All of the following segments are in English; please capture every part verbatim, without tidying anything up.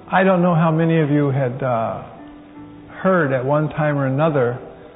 I don't know how many of you had uh, heard at one time or another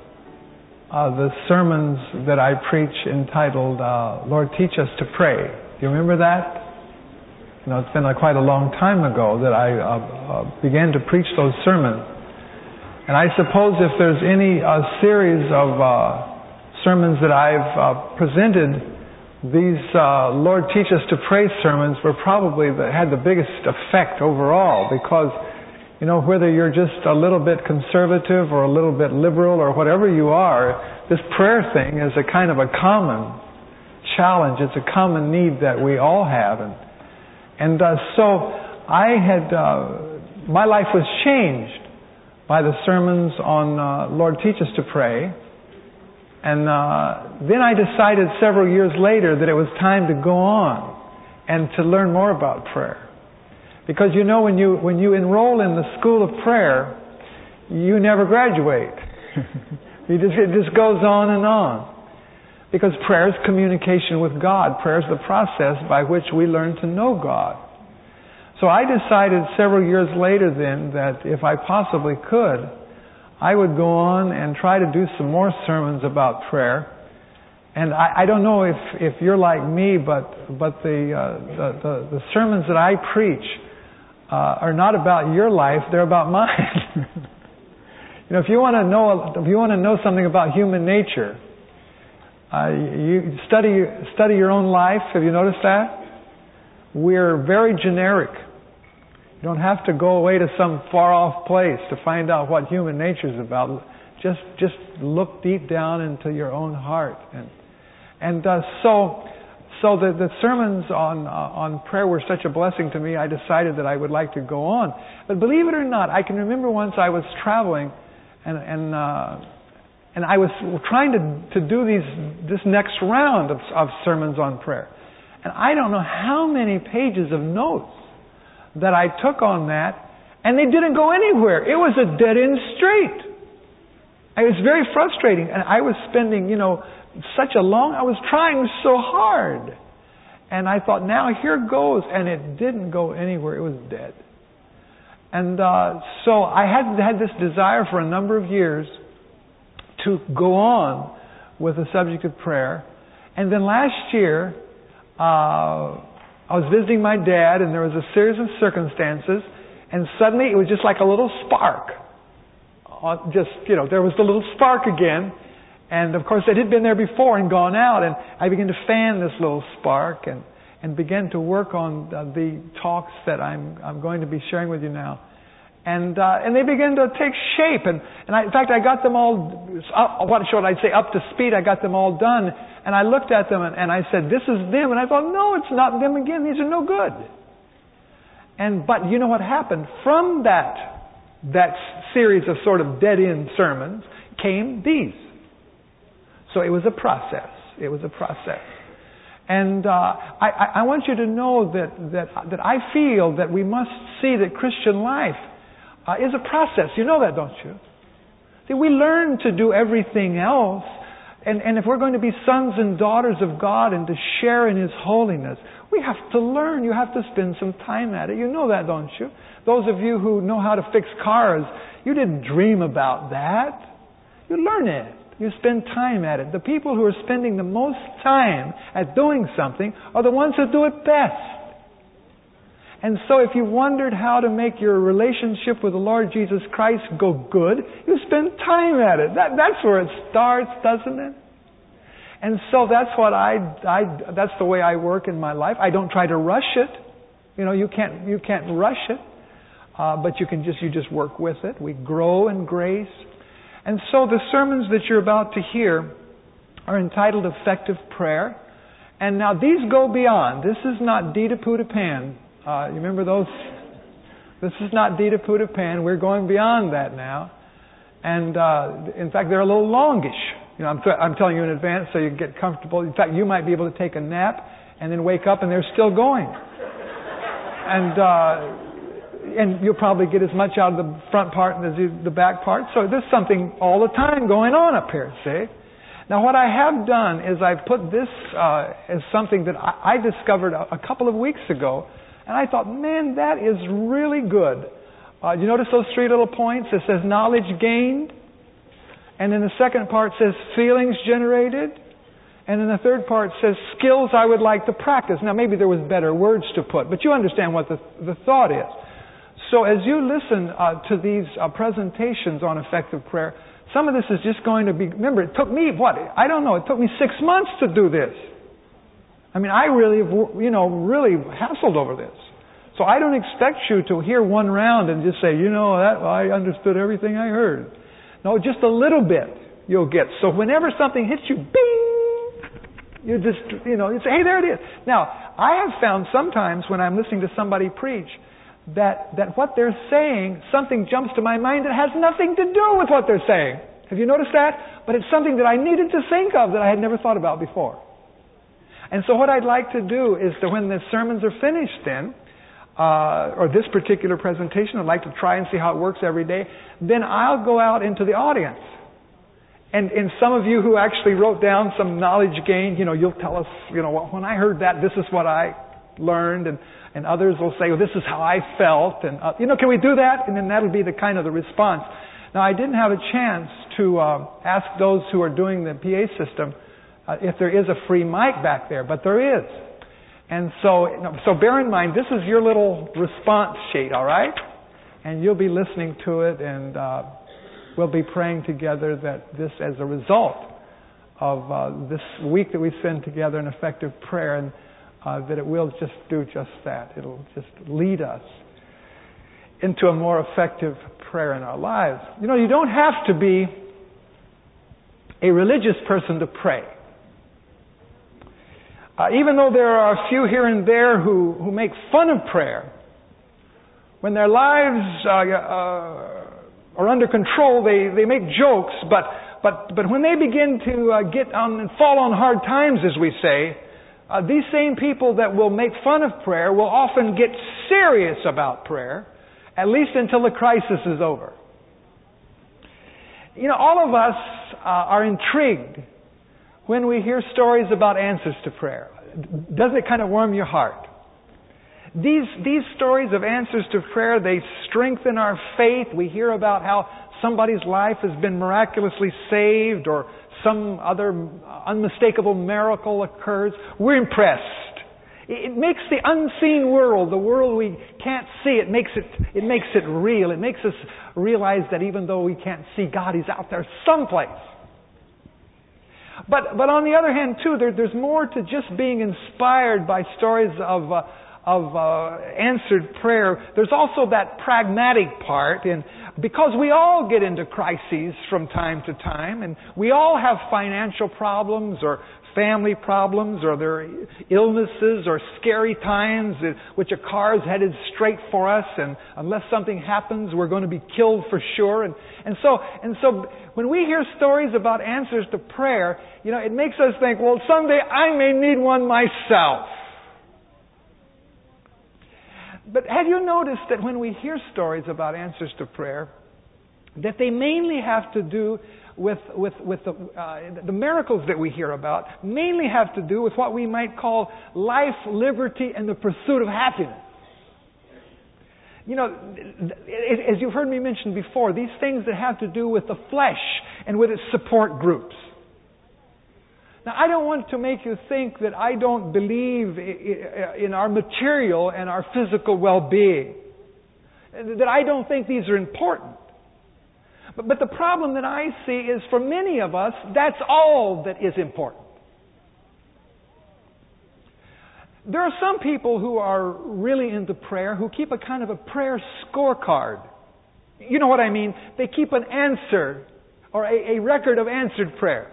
uh, the sermons that I preach entitled, uh, Lord, Teach Us to Pray. Do you remember that? You know, it's been uh, quite a long time ago that I uh, uh, began to preach those sermons. And I suppose if there's any uh, series of uh, sermons that I've uh, presented, these uh, Lord Teach Us to Pray sermons were probably the, had the biggest effect overall, because, you know, whether you're just a little bit conservative or a little bit liberal or whatever you are, this prayer thing is a kind of a common challenge. It's a common need that we all have. And, and uh, so I had, uh, my life was changed by the sermons on uh, Lord Teach Us to Pray. And uh, then I decided several years later that it was time to go on and to learn more about prayer. Because you know, when you when you enroll in the school of prayer, you never graduate. you just, it just goes on and on. Because prayer is communication with God. Prayer is the process by which we learn to know God. So I decided several years later then that if I possibly could, I would go on and try to do some more sermons about prayer. And I, I don't know if, if you're like me, but but the, uh, the, the the sermons that I preach uh, are not about your life; they're about mine. you know, if you want to know if you want to know something about human nature, uh, you study study your own life. Have you noticed that? We're very generic. You don't have to go away to some far-off place to find out what human nature is about. Just just look deep down into your own heart. And and uh, so so the, the sermons on uh, on prayer were such a blessing to me, I decided that I would like to go on. But believe it or not, I can remember once I was traveling and and uh, and I was trying to to do these this next round of, of sermons on prayer. And I don't know how many pages of notes that I took on that, and they didn't go anywhere. It was a dead-end street. It was very frustrating, and I was spending, you know, such a long, I was trying so hard. And I thought, now here goes, and it didn't go anywhere. It was dead. And uh, so I had had this desire for a number of years to go on with the subject of prayer. And then last year, uh, I was visiting my dad, and there was a series of circumstances, and suddenly it was just like a little spark. Just, you know, there was the little spark again, and of course it had been there before and gone out, and I began to fan this little spark and, and began to work on the, the talks that I'm I'm going to be sharing with you now. And uh, and they began to take shape, and, and I, in fact I got them all, up, what should I say, up to speed. I got them all done, and I looked at them and, and I said, this is them, and I thought, no, it's not them again, these are no good. And but you know what happened? From that that series of sort of dead-end sermons came these. So it was a process. It was a process. And uh, I, I want you to know that, that, that I feel that we must see that Christian life Uh, is a process. You know that, don't you? See, we learn to do everything else, and, and if we're going to be sons and daughters of God and to share in His holiness, we have to learn. You have to spend some time at it. You know that, don't you? Those of you who know how to fix cars, you didn't dream about that. You learn it. You spend time at it. The people who are spending the most time at doing something are the ones who do it best. And so if you wondered how to make your relationship with the Lord Jesus Christ go good, you spend time at it. That, that's where it starts, doesn't it? And so that's what I, I, that's the way I work in my life. I don't try to rush it. You know, you can't, you can't rush it. Uh, but you can just, you just work with it. We grow in grace. And so the sermons that you're about to hear are entitled Effective Prayer. And now these go beyond. This is not Dita Puta Pan. Uh, you remember those? This is not Dita Puta Pan. We're going beyond that now. And uh, in fact, they're a little longish. You know, I'm, th- I'm telling you in advance so you get comfortable. In fact, you might be able to take a nap and then wake up and they're still going. And uh, and you'll probably get as much out of the front part as the back part. So there's something all the time going on up here, see? Now, what I have done is I've put this uh, as something that I, I discovered a, a couple of weeks ago. And I thought, man, that is really good. Uh, you notice those three little points? It says knowledge gained. And then the second part says feelings generated. And then the third part says skills I would like to practice. Now maybe there was better words to put, but you understand what the, the thought is. So as you listen uh, to these uh, presentations on effective prayer, some of this is just going to be, remember, it took me, what, I don't know, it took me six months to do this. I mean, I really, you know, really hassled over this. So I don't expect you to hear one round and just say, you know, that I understood everything I heard. No, just a little bit you'll get. So whenever something hits you, bing, you just, you know, you say, hey, there it is. Now, I have found sometimes when I'm listening to somebody preach that, that what they're saying, something jumps to my mind that has nothing to do with what they're saying. Have you noticed that? But it's something that I needed to think of that I had never thought about before. And so what I'd like to do is that when the sermons are finished then, uh, or this particular presentation, I'd like to try and see how it works every day, then I'll go out into the audience. And, and some of you who actually wrote down some knowledge gained, you know, you'll tell us, you know, when I heard that, this is what I learned, and, and others will say, well, this is how I felt, and, uh, you know, can we do that? And then that'll be the kind of the response. Now, I didn't have a chance to uh, ask those who are doing the P A system uh, if there is a free mic back there, but there is. And so, so bear in mind, this is your little response sheet, all right? And you'll be listening to it, and uh, we'll be praying together that this, as a result of uh, this week that we spend together in effective prayer, and uh, that it will just do just that. It'll just lead us into a more effective prayer in our lives. You know, you don't have to be a religious person to pray. Uh, even though there are a few here and there who, who make fun of prayer, when their lives uh, uh, are under control, they, they make jokes, but, but, but when they begin to uh, get on and fall on hard times, as we say, uh, these same people that will make fun of prayer will often get serious about prayer, at least until the crisis is over. You know, all of us uh, are intrigued when we hear stories about answers to prayer. Doesn't it kind of warm your heart? These, these stories of answers to prayer, they strengthen our faith. We hear about how somebody's life has been miraculously saved, or some other unmistakable miracle occurs. We're impressed. It makes the unseen world, the world we can't see, it makes it, it makes it real. It makes us realize that even though we can't see God, He's out there someplace. But but on the other hand, too, there, there's more to just being inspired by stories of uh, of uh, answered prayer. There's also that pragmatic part, and because we all get into crises from time to time, and we all have financial problems or family problems, or there are illnesses or scary times in which a car is headed straight for us, and unless something happens, we're going to be killed for sure. And and so and so when we hear stories about answers to prayer, you know, it makes us think, well, someday I may need one myself. But have you noticed that when we hear stories about answers to prayer, that they mainly have to do with with with the, uh, the miracles that we hear about, mainly have to do with what we might call life, liberty, and the pursuit of happiness. You know, as you've heard me mention before, these things that have to do with the flesh and with its support groups. Now, I don't want to make you think that I don't believe in our material and our physical well-being, that I don't think these are important. But, but the problem that I see is, for many of us, that's all that is important. There are some people who are really into prayer who keep a kind of a prayer scorecard. You know what I mean? They keep an answer or a, a record of answered prayer.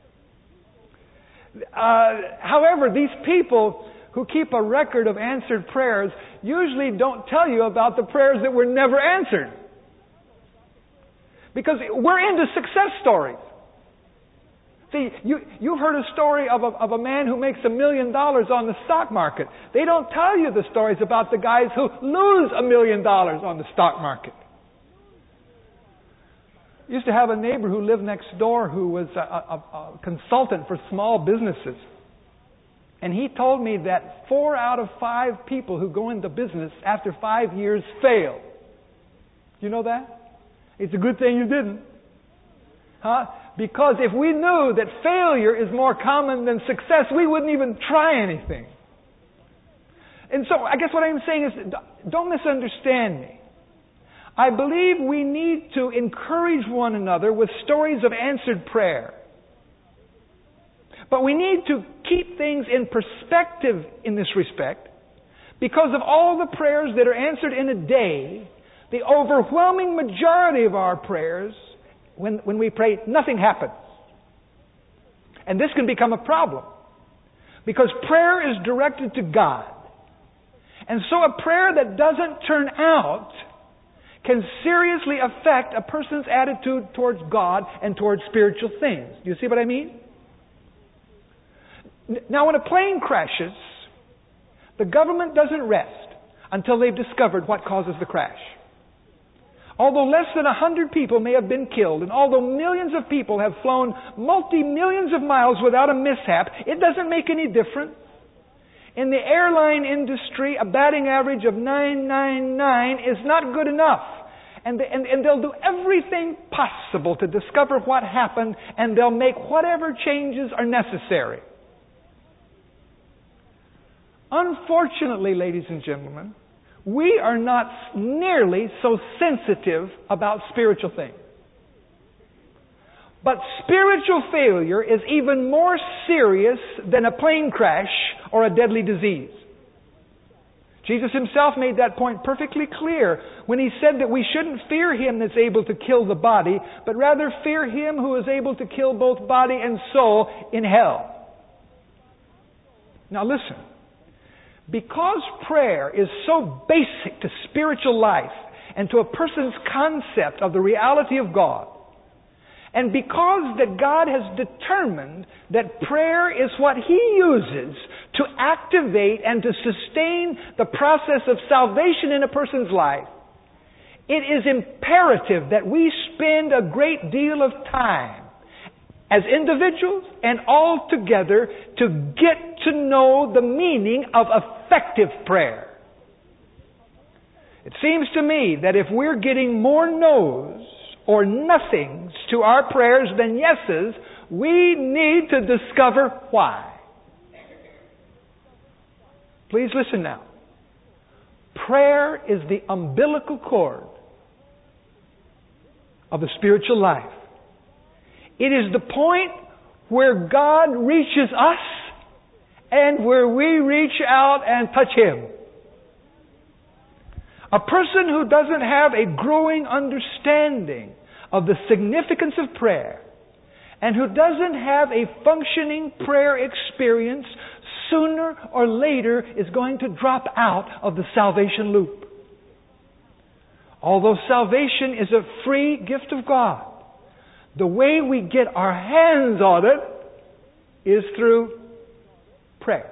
Uh, however, these people who keep a record of answered prayers usually don't tell you about the prayers that were never answered. Because we're into success stories. See, you, you've heard a story of a, of a man who makes a million dollars on the stock market. They don't tell you the stories about the guys who lose a million dollars on the stock market. I used to have a neighbor who lived next door who was a, a, a consultant for small businesses. And he told me that four out of five people who go into business after five years fail. You know that? It's a good thing you didn't. Huh? Because if we knew that failure is more common than success, we wouldn't even try anything. And so I guess what I'm saying is, don't misunderstand me. I believe we need to encourage one another with stories of answered prayer. But we need to keep things in perspective in this respect. Because of all the prayers that are answered in a day, the overwhelming majority of our prayers, when, when we pray, nothing happens. And this can become a problem. Because prayer is directed to God. And so a prayer that doesn't turn out can seriously affect a person's attitude towards God and towards spiritual things. Do you see what I mean? Now, when a plane crashes, the government doesn't rest until they've discovered what causes the crash. Although less than a hundred people may have been killed, and although millions of people have flown multi-millions of miles without a mishap, it doesn't make any difference. In the airline industry, a batting average of nine nine nine is not good enough. And, they, and, and they'll do everything possible to discover what happened, and they'll make whatever changes are necessary. Unfortunately, ladies and gentlemen, we are not nearly so sensitive about spiritual things. But spiritual failure is even more serious than a plane crash or a deadly disease. Jesus Himself made that point perfectly clear when He said that we shouldn't fear Him that's able to kill the body, but rather fear Him who is able to kill both body and soul in hell. Now listen. Because prayer is so basic to spiritual life and to a person's concept of the reality of God, and because that God has determined that prayer is what He uses to activate and to sustain the process of salvation in a person's life, it is imperative that we spend a great deal of time as individuals and all together to get to know the meaning of effective prayer. It seems to me that if we're getting more no's or nothings to our prayers than yeses, we need to discover why. Please listen now. Prayer is the umbilical cord of the spiritual life. It is the point where God reaches us and where we reach out and touch Him. A person who doesn't have a growing understanding of the significance of prayer and who doesn't have a functioning prayer experience, sooner or later is going to drop out of the salvation loop. Although salvation is a free gift of God, the way we get our hands on it is through prayer.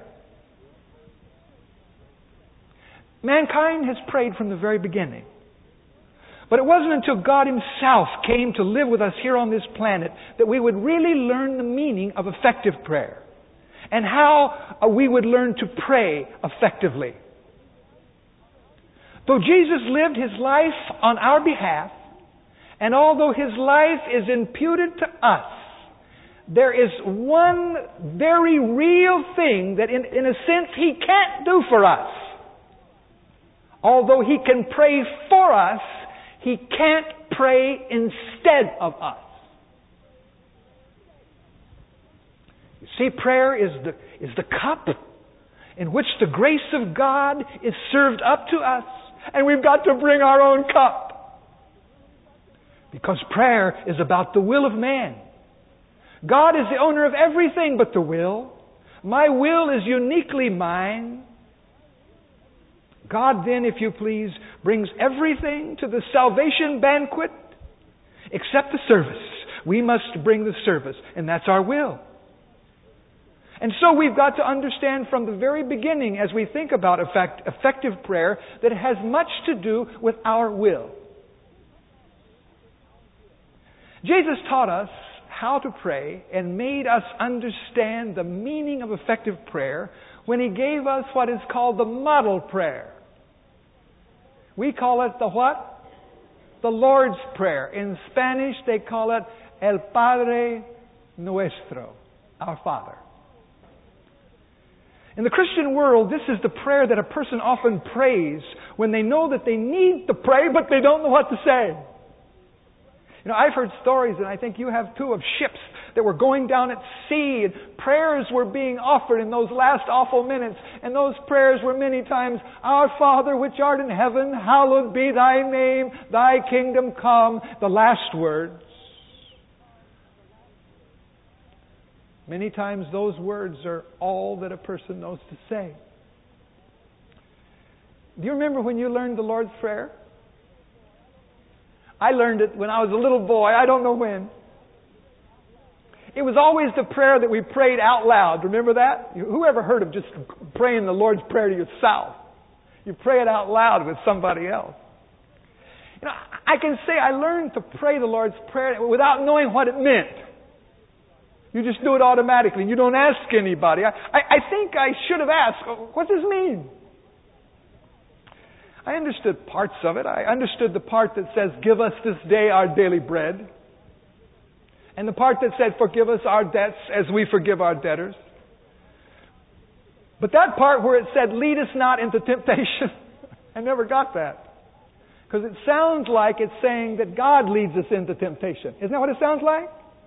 Mankind has prayed from the very beginning. But it wasn't until God Himself came to live with us here on this planet that we would really learn the meaning of effective prayer and how we would learn to pray effectively. Though Jesus lived His life on our behalf, and although His life is imputed to us, there is one very real thing that in, in a sense He can't do for us. Although He can pray for us, He can't pray instead of us. You see, prayer is the, is the cup in which the grace of God is served up to us, and we've got to bring our own cup. Because prayer is about the will of man. God is the owner of everything but the will. My will is uniquely mine. God then, if you please, brings everything to the salvation banquet except the service. We must bring the service, and that's our will. And so we've got to understand from the very beginning, as we think about effect, effective prayer, that it has much to do with our will. Jesus taught us how to pray and made us understand the meaning of effective prayer when He gave us what is called the model prayer. We call it the what? the Lord's Prayer. In Spanish, they call it El Padre Nuestro, our Father. In the Christian world, this is the prayer that a person often prays when they know that they need to pray, but they don't know what to say. You know, I've heard stories, and I think you have too, of ships that were going down at sea, and prayers were being offered in those last awful minutes. And those prayers were many times, Our Father which art in heaven, hallowed be thy name, thy kingdom come, the last words. Many times those words are all that a person knows to say. Do you remember when you learned the Lord's Prayer? I learned it when I was a little boy. I don't know when. It was always the prayer that we prayed out loud. Remember that? Who ever heard of just praying the Lord's Prayer to yourself? You pray it out loud with somebody else. You know, I can say I learned to pray the Lord's Prayer without knowing what it meant. You just do it automatically. You don't ask anybody. I, I, I think I should have asked, what does this mean? I understood parts of it. I understood the part that says, give us this day our daily bread. And the part that said, forgive us our debts as we forgive our debtors. But that part where it said, lead us not into temptation, I never got that. Because it sounds like it's saying that God leads us into temptation. Isn't that what it sounds like?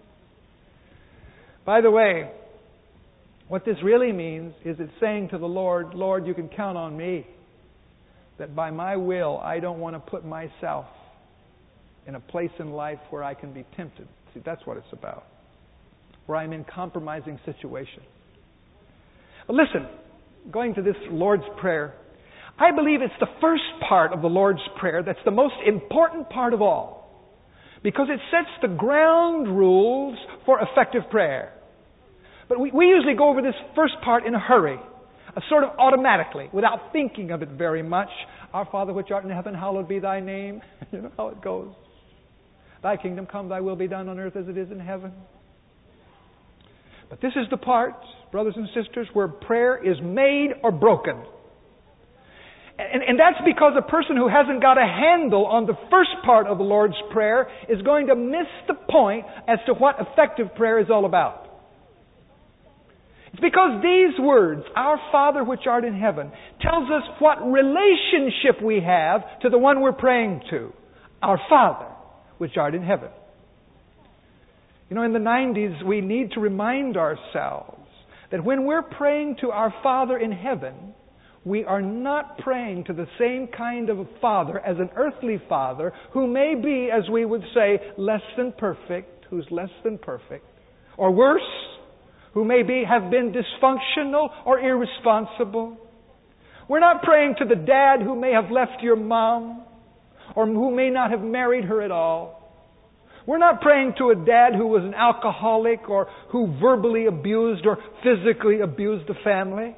By the way, what this really means is it's saying to the Lord, Lord, you can count on me. That by my will, I don't want to put myself in a place in life where I can be tempted. See, that's what it's about. Where I'm in compromising situations. But listen, going to this Lord's Prayer, I believe it's the first part of the Lord's Prayer that's the most important part of all. Because it sets the ground rules for effective prayer. But we, we usually go over this first part in a hurry. Uh, sort of automatically, without thinking of it very much. Our Father which art in heaven, hallowed be thy name. You know how it goes. Thy kingdom come, thy will be done on earth as it is in heaven. But this is the part, brothers and sisters, where prayer is made or broken. And, and that's because a person who hasn't got a handle on the first part of the Lord's Prayer is going to miss the point as to what effective prayer is all about. It's because these words, Our Father which art in heaven, tells us what relationship we have to the one we're praying to. Our Father which art in heaven. You know, in the nineties, we need to remind ourselves that when we're praying to our Father in heaven, we are not praying to the same kind of a Father as an earthly Father who may be, as we would say, less than perfect, who's less than perfect, or worse, who may be, have been dysfunctional or irresponsible. We're not praying to the dad who may have left your mom or who may not have married her at all. We're not praying to a dad who was an alcoholic or who verbally abused or physically abused the family.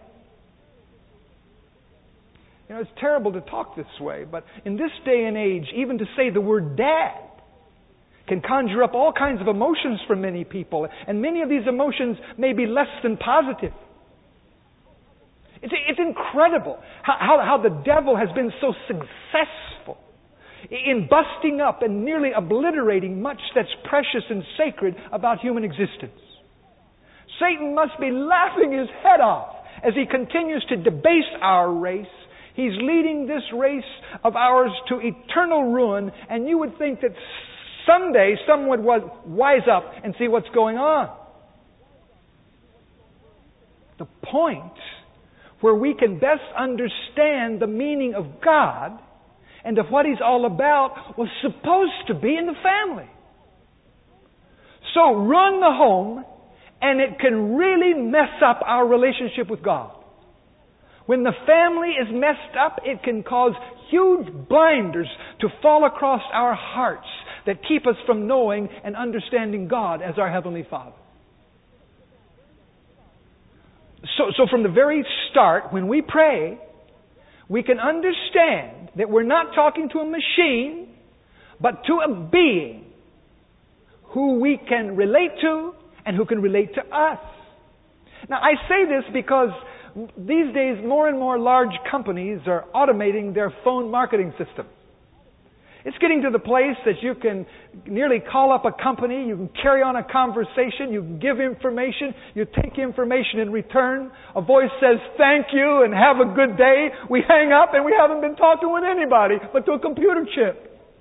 You know, it's terrible to talk this way, but in this day and age, even to say the word dad can conjure up all kinds of emotions for many people. And many of these emotions may be less than positive. It's, it's incredible how, how, how the devil has been so successful in busting up and nearly obliterating much that's precious and sacred about human existence. Satan must be laughing his head off as he continues to debase our race. He's leading this race of ours to eternal ruin, and you would think that someday someone would wise up and see what's going on. The point where we can best understand the meaning of God and of what He's all about was supposed to be in the family. So run the home, and it can really mess up our relationship with God. When the family is messed up, it can cause huge blinders to fall across our hearts that keep us from knowing and understanding God as our Heavenly Father. So, so from the very start, when we pray, we can understand that we're not talking to a machine, but to a being who we can relate to and who can relate to us. Now, I say this because these days more and more large companies are automating their phone marketing system. It's getting to the place that you can nearly call up a company, you can carry on a conversation, you can give information, you take information in return. A voice says, thank you and have a good day. We hang up and we haven't been talking with anybody but to a computer chip.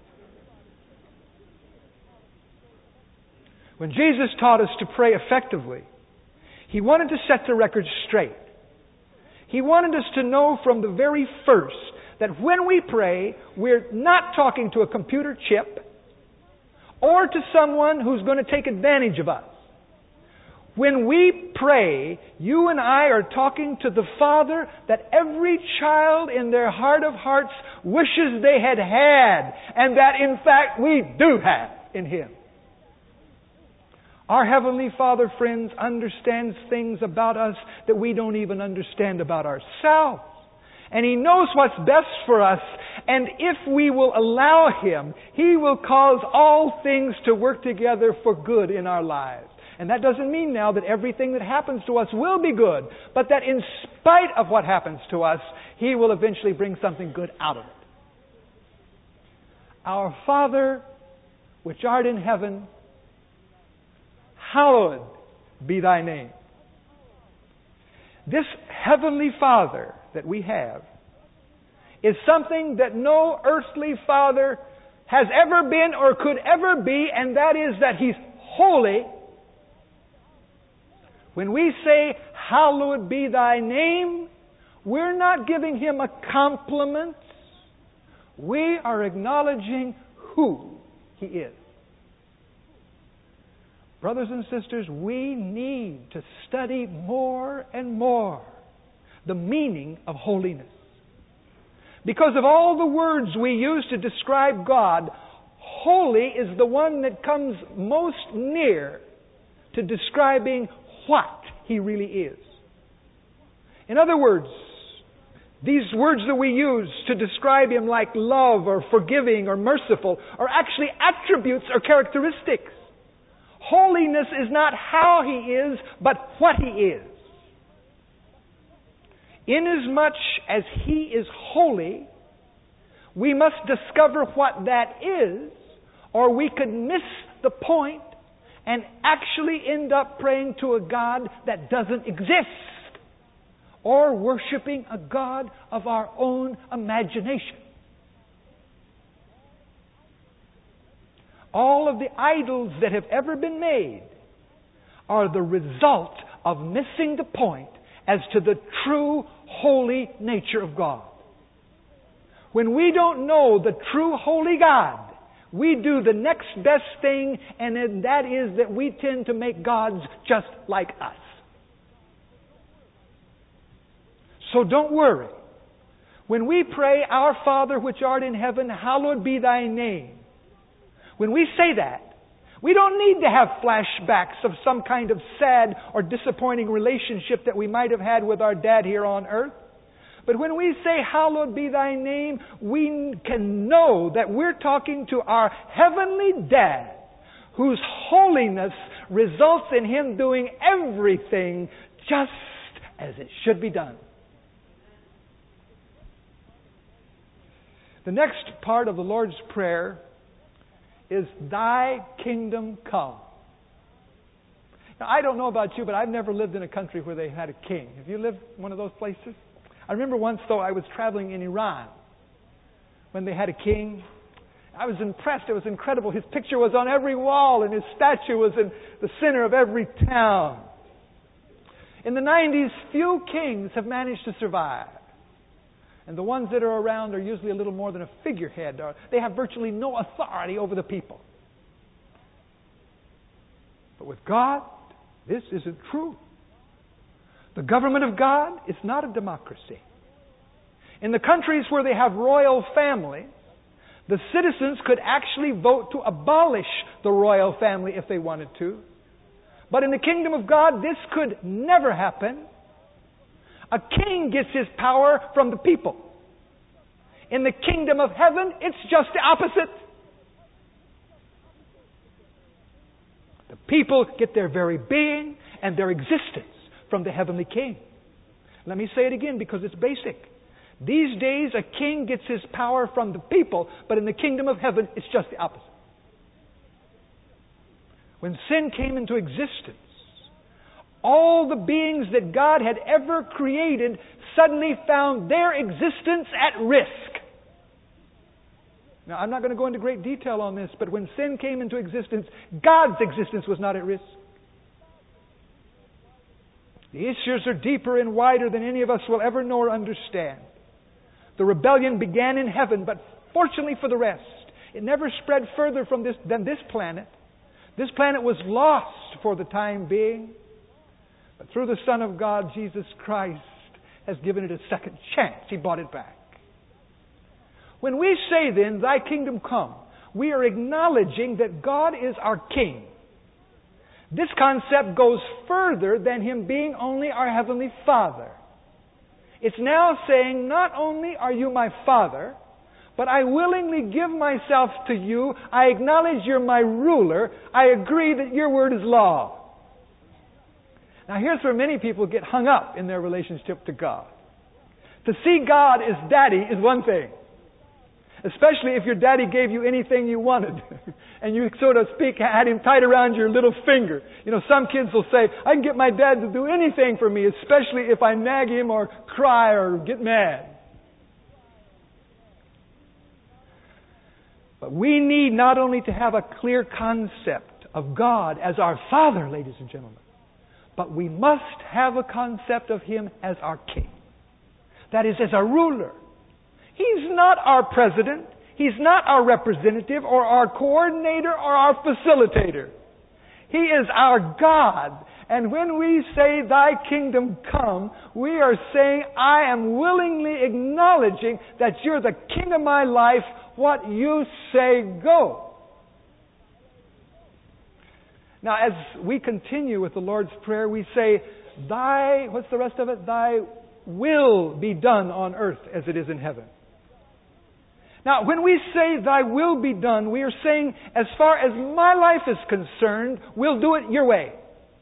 When Jesus taught us to pray effectively, He wanted to set the record straight. He wanted us to know from the very first that when we pray, we're not talking to a computer chip or to someone who's going to take advantage of us. When we pray, you and I are talking to the Father that every child in their heart of hearts wishes they had had, and that in fact we do have in Him. Our Heavenly Father, friends, understands things about us that we don't even understand about ourselves. And He knows what's best for us. And if we will allow Him, He will cause all things to work together for good in our lives. And that doesn't mean now that everything that happens to us will be good, but that in spite of what happens to us, He will eventually bring something good out of it. Our Father, which art in heaven, hallowed be Thy name. This Heavenly Father that we have is something that no earthly father has ever been or could ever be, and that is that He's holy. When we say, hallowed be Thy name, we're not giving Him a compliment. We are acknowledging who He is. Brothers and sisters, we need to study more and more the meaning of holiness. Because of all the words we use to describe God, holy is the one that comes most near to describing what He really is. In other words, these words that we use to describe Him, like love or forgiving or merciful, are actually attributes or characteristics. Holiness is not how He is, but what He is. Inasmuch as He is holy, we must discover what that is, or we could miss the point and actually end up praying to a God that doesn't exist, or worshiping a God of our own imagination. All of the idols that have ever been made are the result of missing the point as to the true holy nature of God. When we don't know the true holy God, we do the next best thing, and that is that we tend to make gods just like us. So don't worry. When we pray, Our Father which art in heaven, hallowed be Thy name. When we say that, we don't need to have flashbacks of some kind of sad or disappointing relationship that we might have had with our dad here on earth. But when we say, hallowed be Thy name, we can know that we're talking to our heavenly Dad, whose holiness results in Him doing everything just as it should be done. The next part of the Lord's Prayer is, Thy kingdom come. Now, I don't know about you, but I've never lived in a country where they had a king. Have you lived in one of those places? I remember once, though, I was traveling in Iran when they had a king. I was impressed. It was incredible. His picture was on every wall, and his statue was in the center of every town. In the nineties, few kings have managed to survive. And the ones that are around are usually a little more than a figurehead. They have virtually no authority over the people. But with God, this isn't true. The government of God is not a democracy. In the countries where they have royal families, the citizens could actually vote to abolish the royal family if they wanted to. But in the kingdom of God, this could never happen. A king gets his power from the people. In the kingdom of heaven, it's just the opposite. The people get their very being and their existence from the heavenly king. Let me say it again because it's basic. These days, a king gets his power from the people, but in the kingdom of heaven, it's just the opposite. When sin came into existence, all the beings that God had ever created suddenly found their existence at risk. Now, I'm not going to go into great detail on this, but when sin came into existence, God's existence was not at risk. The issues are deeper and wider than any of us will ever know or understand. The rebellion began in heaven, but fortunately for the rest, it never spread further from this than this planet. This planet was lost for the time being, but through the Son of God, Jesus Christ, has given it a second chance. He bought it back. When we say then, Thy kingdom come, we are acknowledging that God is our King. This concept goes further than Him being only our Heavenly Father. It's now saying, not only are you my Father, but I willingly give myself to you. I acknowledge you're my ruler. I agree that your word is law. Now here's where many people get hung up in their relationship to God. To see God as Daddy is one thing. Especially if your daddy gave you anything you wanted. And you, so to speak, had him tied around your little finger. You know, some kids will say, I can get my dad to do anything for me, especially if I nag him or cry or get mad. But we need not only to have a clear concept of God as our Father, ladies and gentlemen, but we must have a concept of Him as our King. That is, as our ruler. He's not our president. He's not our representative or our coordinator or our facilitator. He is our God. And when we say, Thy kingdom come, we are saying, I am willingly acknowledging that you're the King of my life. What you say, go. Now, as we continue with the Lord's Prayer, we say, Thy, what's the rest of it? Thy will be done on earth as it is in heaven. Now, when we say, Thy will be done, we are saying, as far as my life is concerned, we'll do it your way.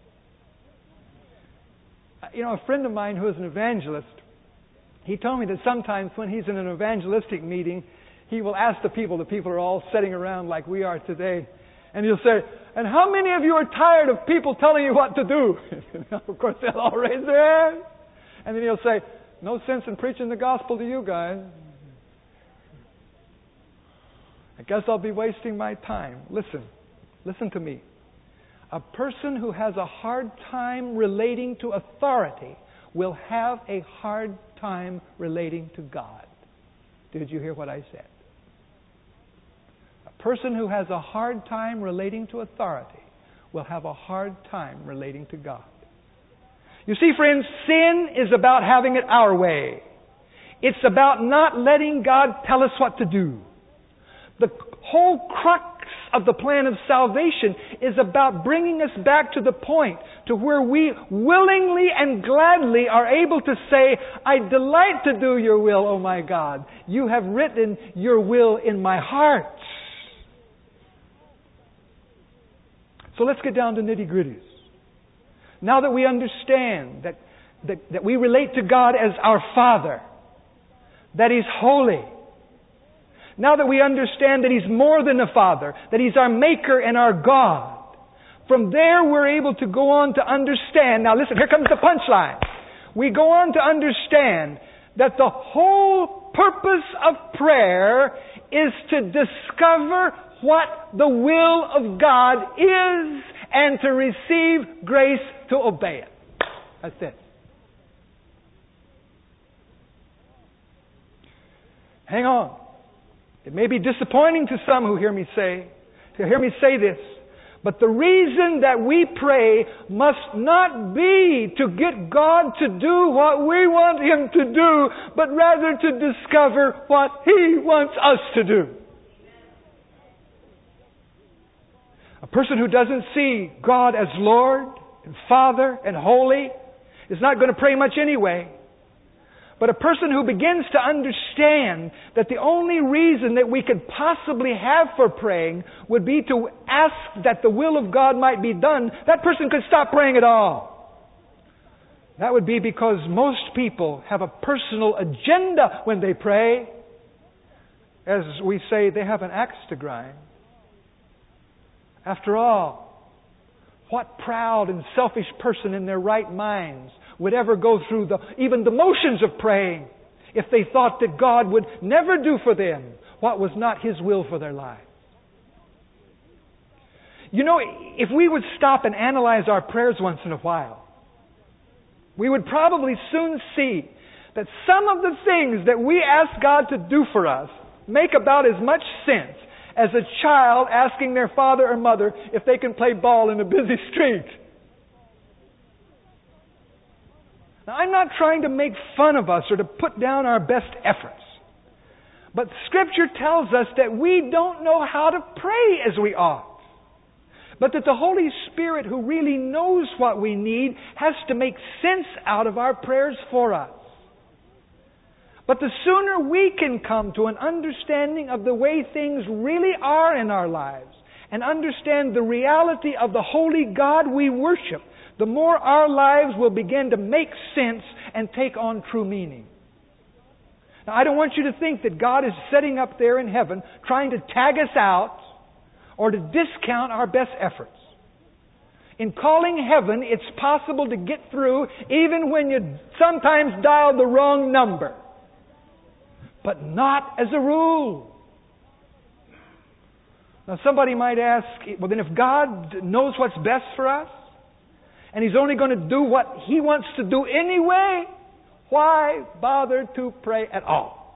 You know, a friend of mine who is an evangelist, he told me that sometimes when he's in an evangelistic meeting, he will ask the people, the people are all sitting around like we are today, and he'll say, and how many of you are tired of people telling you what to do? Of course, they'll all raise their hands. And then he'll say, no sense in preaching the gospel to you guys. I guess I'll be wasting my time. Listen, listen to me. A person who has a hard time relating to authority will have a hard time relating to God. Did you hear what I said? A person who has a hard time relating to authority will have a hard time relating to God. You see, friends, sin is about having it our way. It's about not letting God tell us what to do. The whole crux of the plan of salvation is about bringing us back to the point to where we willingly and gladly are able to say, I delight to do your will, O my God. You have written your will in my heart. So let's get down to nitty-gritties. Now that we understand that, that, that we relate to God as our Father, that He's holy, now that we understand that He's more than a Father, that He's our Maker and our God, from there we're able to go on to understand. Now listen, here comes the punchline. We go on to understand that the whole purpose of prayer is to discover what the will of God is and to receive grace to obey it. That's it. Hang on. It may be disappointing to some who hear me say, to hear me say this, but the reason that we pray must not be to get God to do what we want Him to do, but rather to discover what He wants us to do. A person who doesn't see God as Lord and Father and Holy is not going to pray much anyway. But a person who begins to understand that the only reason that we could possibly have for praying would be to ask that the will of God might be done, that person could stop praying at all. That would be because most people have a personal agenda when they pray. As we say, they have an axe to grind. After all, what proud and selfish person in their right minds would ever go through the, even the motions of praying if they thought that God would never do for them what was not His will for their lives? You know, if we would stop and analyze our prayers once in a while, we would probably soon see that some of the things that we ask God to do for us make about as much sense as a child asking their father or mother if they can play ball in a busy street. Now, I'm not trying to make fun of us or to put down our best efforts. But Scripture tells us that we don't know how to pray as we ought. But that the Holy Spirit, who really knows what we need, has to make sense out of our prayers for us. But the sooner we can come to an understanding of the way things really are in our lives and understand the reality of the holy God we worship, the more our lives will begin to make sense and take on true meaning. Now, I don't want you to think that God is sitting up there in heaven trying to tag us out or to discount our best efforts. In calling heaven, it's possible to get through even when you sometimes dial the wrong number. But not as a rule. Now somebody might ask, well then if God knows what's best for us, and He's only going to do what He wants to do anyway, why bother to pray at all?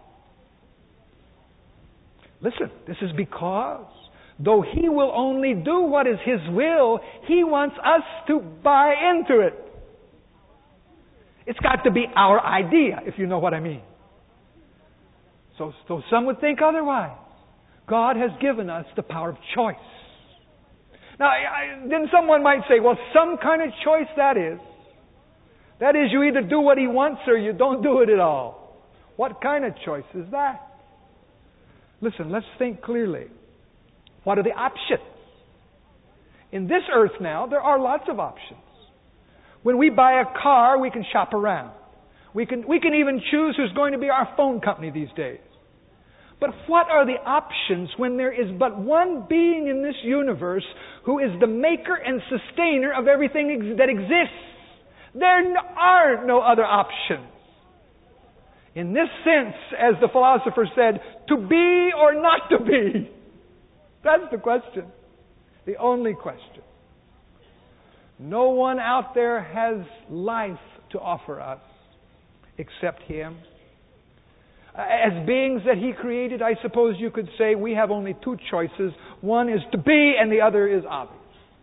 Listen, this is because though He will only do what is His will, He wants us to buy into it. It's got to be our idea, if you know what I mean. So, so some would think otherwise. God has given us the power of choice. Now, I, then someone might say, well, some kind of choice that is. That is, you either do what He wants or you don't do it at all. What kind of choice is that? Listen, let's think clearly. What are the options? In this earth now, there are lots of options. When we buy a car, we can shop around. We can, we can even choose who's going to be our phone company these days. But what are the options when there is but one being in this universe who is the maker and sustainer of everything ex- that exists? There are no other options. In this sense, as the philosopher said, to be or not to be. That's the question. The only question. No one out there has life to offer us except Him. As beings that He created, I suppose you could say we have only two choices. One is to be and the other is obvious.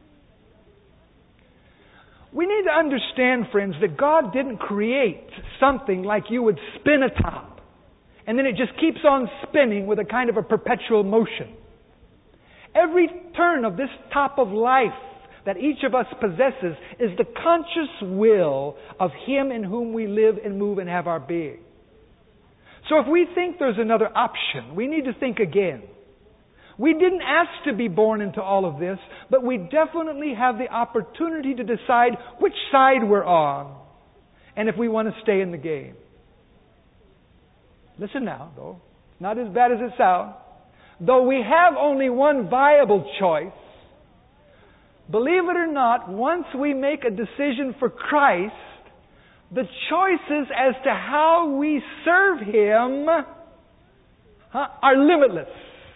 We need to understand, friends, that God didn't create something like you would spin a top and then it just keeps on spinning with a kind of a perpetual motion. Every turn of this top of life that each of us possesses is the conscious will of Him in whom we live and move and have our being. So if we think there's another option, we need to think again. We didn't ask to be born into all of this, but we definitely have the opportunity to decide which side we're on and if we want to stay in the game. Listen now, though. Not as bad as it sounds. Though we have only one viable choice, believe it or not, once we make a decision for Christ, the choices as to how we serve Him huh, are limitless.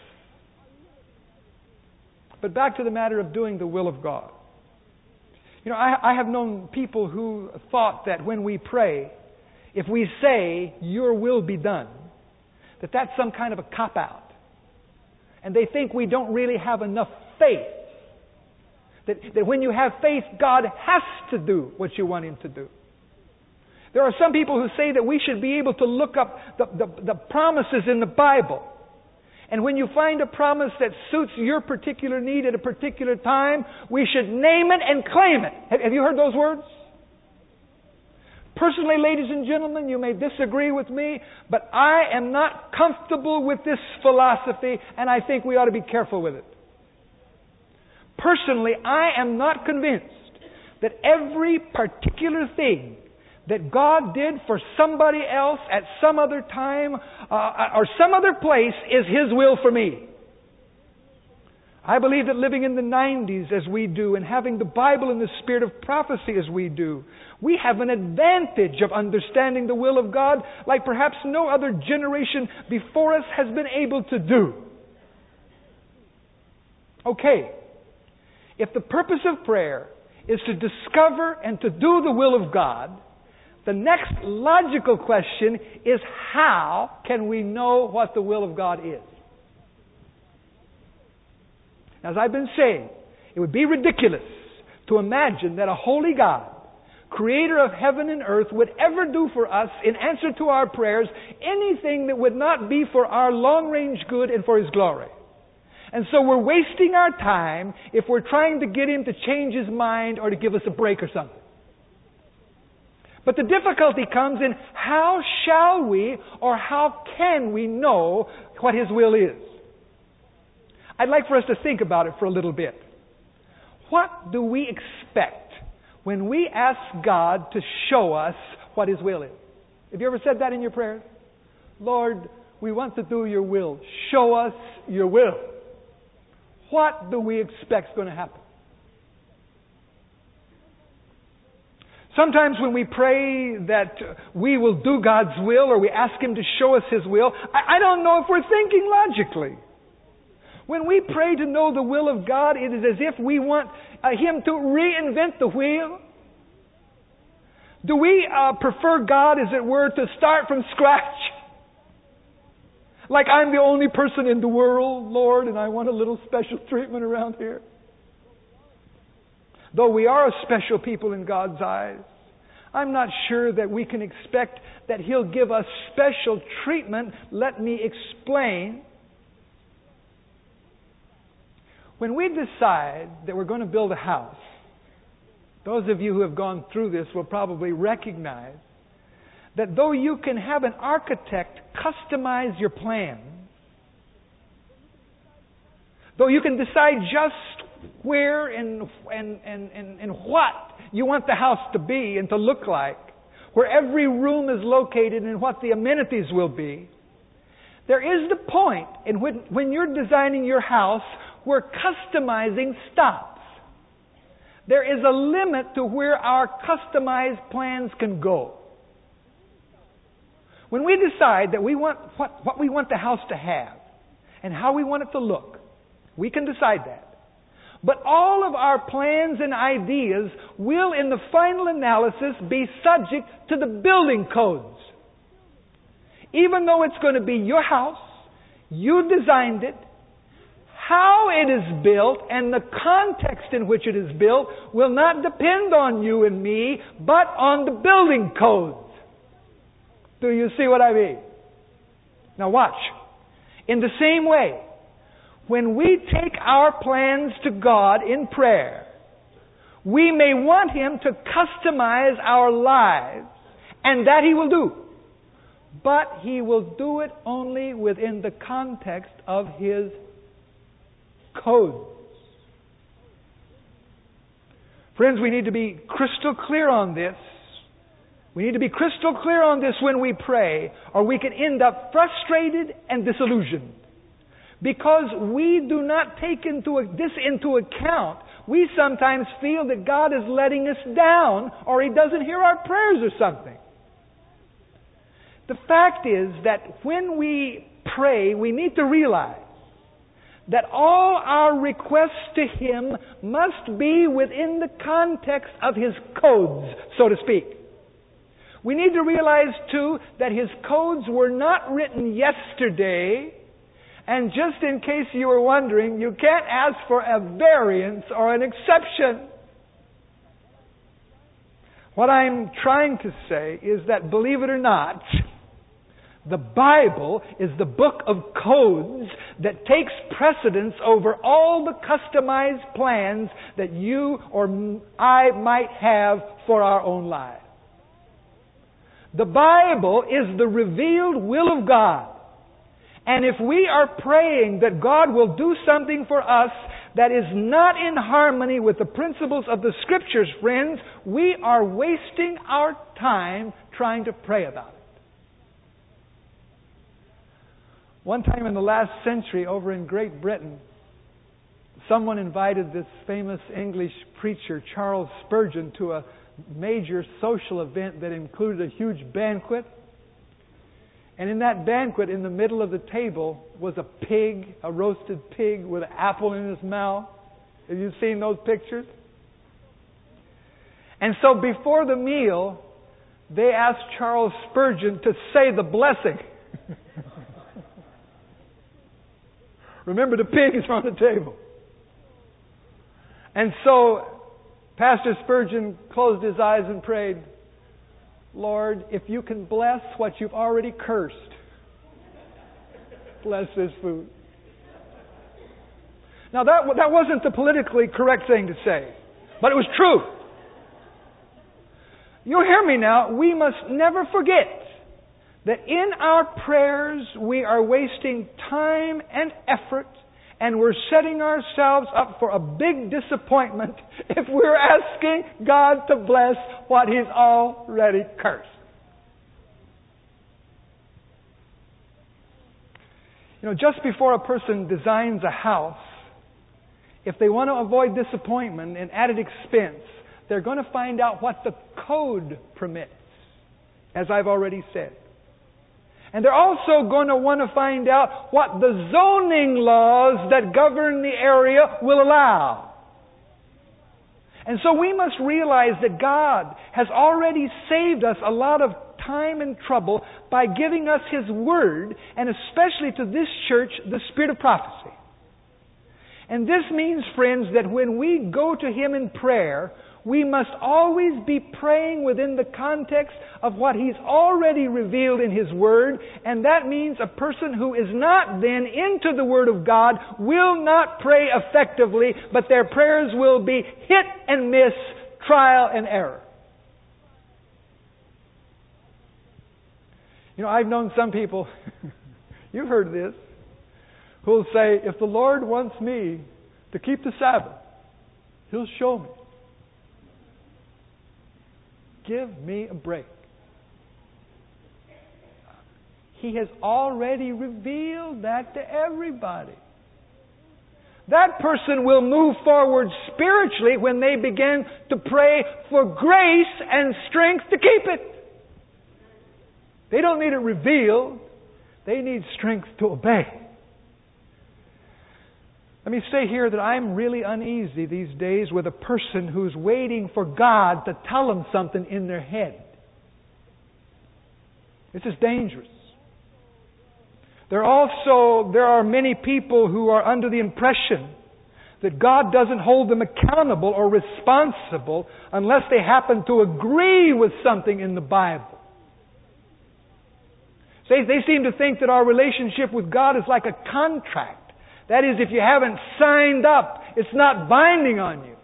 But back to the matter of doing the will of God. You know, I, I have known people who thought that when we pray, if we say, "Your will be done," that that's some kind of a cop-out. And they think we don't really have enough faith. That, that when you have faith, God has to do what you want Him to do. There are some people who say that we should be able to look up the, the, the promises in the Bible. And when you find a promise that suits your particular need at a particular time, we should name it and claim it. Have, have you heard those words? Personally, ladies and gentlemen, you may disagree with me, but I am not comfortable with this philosophy, and I think we ought to be careful with it. Personally, I am not convinced that every particular thing that God did for somebody else at some other time uh, or some other place is His will for me. I believe that living in the nineties as we do and having the Bible and the spirit of prophecy as we do, we have an advantage of understanding the will of God like perhaps no other generation before us has been able to do. Okay, if the purpose of prayer is to discover and to do the will of God, the next logical question is, how can we know what the will of God is? As I've been saying, it would be ridiculous to imagine that a holy God, creator of heaven and earth, would ever do for us, in answer to our prayers, anything that would not be for our long-range good and for His glory. And so we're wasting our time if we're trying to get Him to change His mind or to give us a break or something. But the difficulty comes in, how shall we or how can we know what His will is? I'd like for us to think about it for a little bit. What do we expect when we ask God to show us what His will is? Have you ever said that in your prayers? Lord, we want to do Your will. Show us Your will. What do we expect is going to happen? Sometimes when we pray that we will do God's will or we ask Him to show us His will, I, I don't know if we're thinking logically. When we pray to know the will of God, it is as if we want uh, Him to reinvent the wheel. Do we uh, prefer God, as it were, to start from scratch? Like I'm the only person in the world, Lord, and I want a little special treatment around here. Though we are a special people in God's eyes, I'm not sure that we can expect that He'll give us special treatment. Let me explain. When we decide that we're going to build a house, those of you who have gone through this will probably recognize that though you can have an architect customize your plans, though you can decide just where and, and, and, and, and what you want the house to be and to look like, where every room is located and what the amenities will be, there is the point in when, when you're designing your house where customizing stops. There is a limit to where our customized plans can go. When we decide that we want what, what we want the house to have and how we want it to look, we can decide that. But all of our plans and ideas will, in the final analysis, be subject to the building codes. Even though it's going to be your house, you designed it, how it is built and the context in which it is built will not depend on you and me, but on the building codes. Do you see what I mean? Now watch. In the same way, when we take our plans to God in prayer, we may want Him to customize our lives, and that He will do. But He will do it only within the context of His codes. Friends, we need to be crystal clear on this. We need to be crystal clear on this when we pray, or we can end up frustrated and disillusioned. Because we do not take into this into account, we sometimes feel that God is letting us down, or He doesn't hear our prayers or something. The fact is that when we pray, we need to realize that all our requests to Him must be within the context of His codes, so to speak. We need to realize, too, that His codes were not written yesterday. And just in case you were wondering, you can't ask for a variance or an exception. What I'm trying to say is that, believe it or not, the Bible is the book of codes that takes precedence over all the customized plans that you or I might have for our own lives. The Bible is the revealed will of God. And if we are praying that God will do something for us that is not in harmony with the principles of the Scriptures, friends, we are wasting our time trying to pray about it. One time in the last century over in Great Britain, someone invited this famous English preacher, Charles Spurgeon, to a major social event that included a huge banquet. And in that banquet, in the middle of the table, was a pig, a roasted pig with an apple in his mouth. Have you seen those pictures? And so before the meal, they asked Charles Spurgeon to say the blessing. Remember, the pig is on the table. And so Pastor Spurgeon closed his eyes and prayed, Lord, if you can bless what you've already cursed, bless this food. Now that, that wasn't the politically correct thing to say, but it was true. You hear me now, we must never forget that in our prayers we are wasting time and effort, and we're setting ourselves up for a big disappointment if we're asking God to bless what He's already cursed. You know, just before a person designs a house, if they want to avoid disappointment and added expense, they're going to find out what the code permits, as I've already said. And they're also going to want to find out what the zoning laws that govern the area will allow. And so we must realize that God has already saved us a lot of time and trouble by giving us His Word, and especially to this church, the Spirit of prophecy. And this means, friends, that when we go to Him in prayer, we must always be praying within the context of what He's already revealed in His Word, and that means a person who is not then into the Word of God will not pray effectively, but their prayers will be hit and miss, trial and error. You know, I've known some people, you've heard this, who will say, if the Lord wants me to keep the Sabbath, He'll show me. Give me a break. He has already revealed that to everybody. That person will move forward spiritually when they begin to pray for grace and strength to keep it. They don't need it revealed. They need strength to obey. Let me say here that I'm really uneasy these days with a person who's waiting for God to tell them something in their head. This is dangerous. There also, there are many people who are under the impression that God doesn't hold them accountable or responsible unless they happen to agree with something in the Bible. They, they seem to think that our relationship with God is like a contract. That is, if you haven't signed up, it's not binding on you.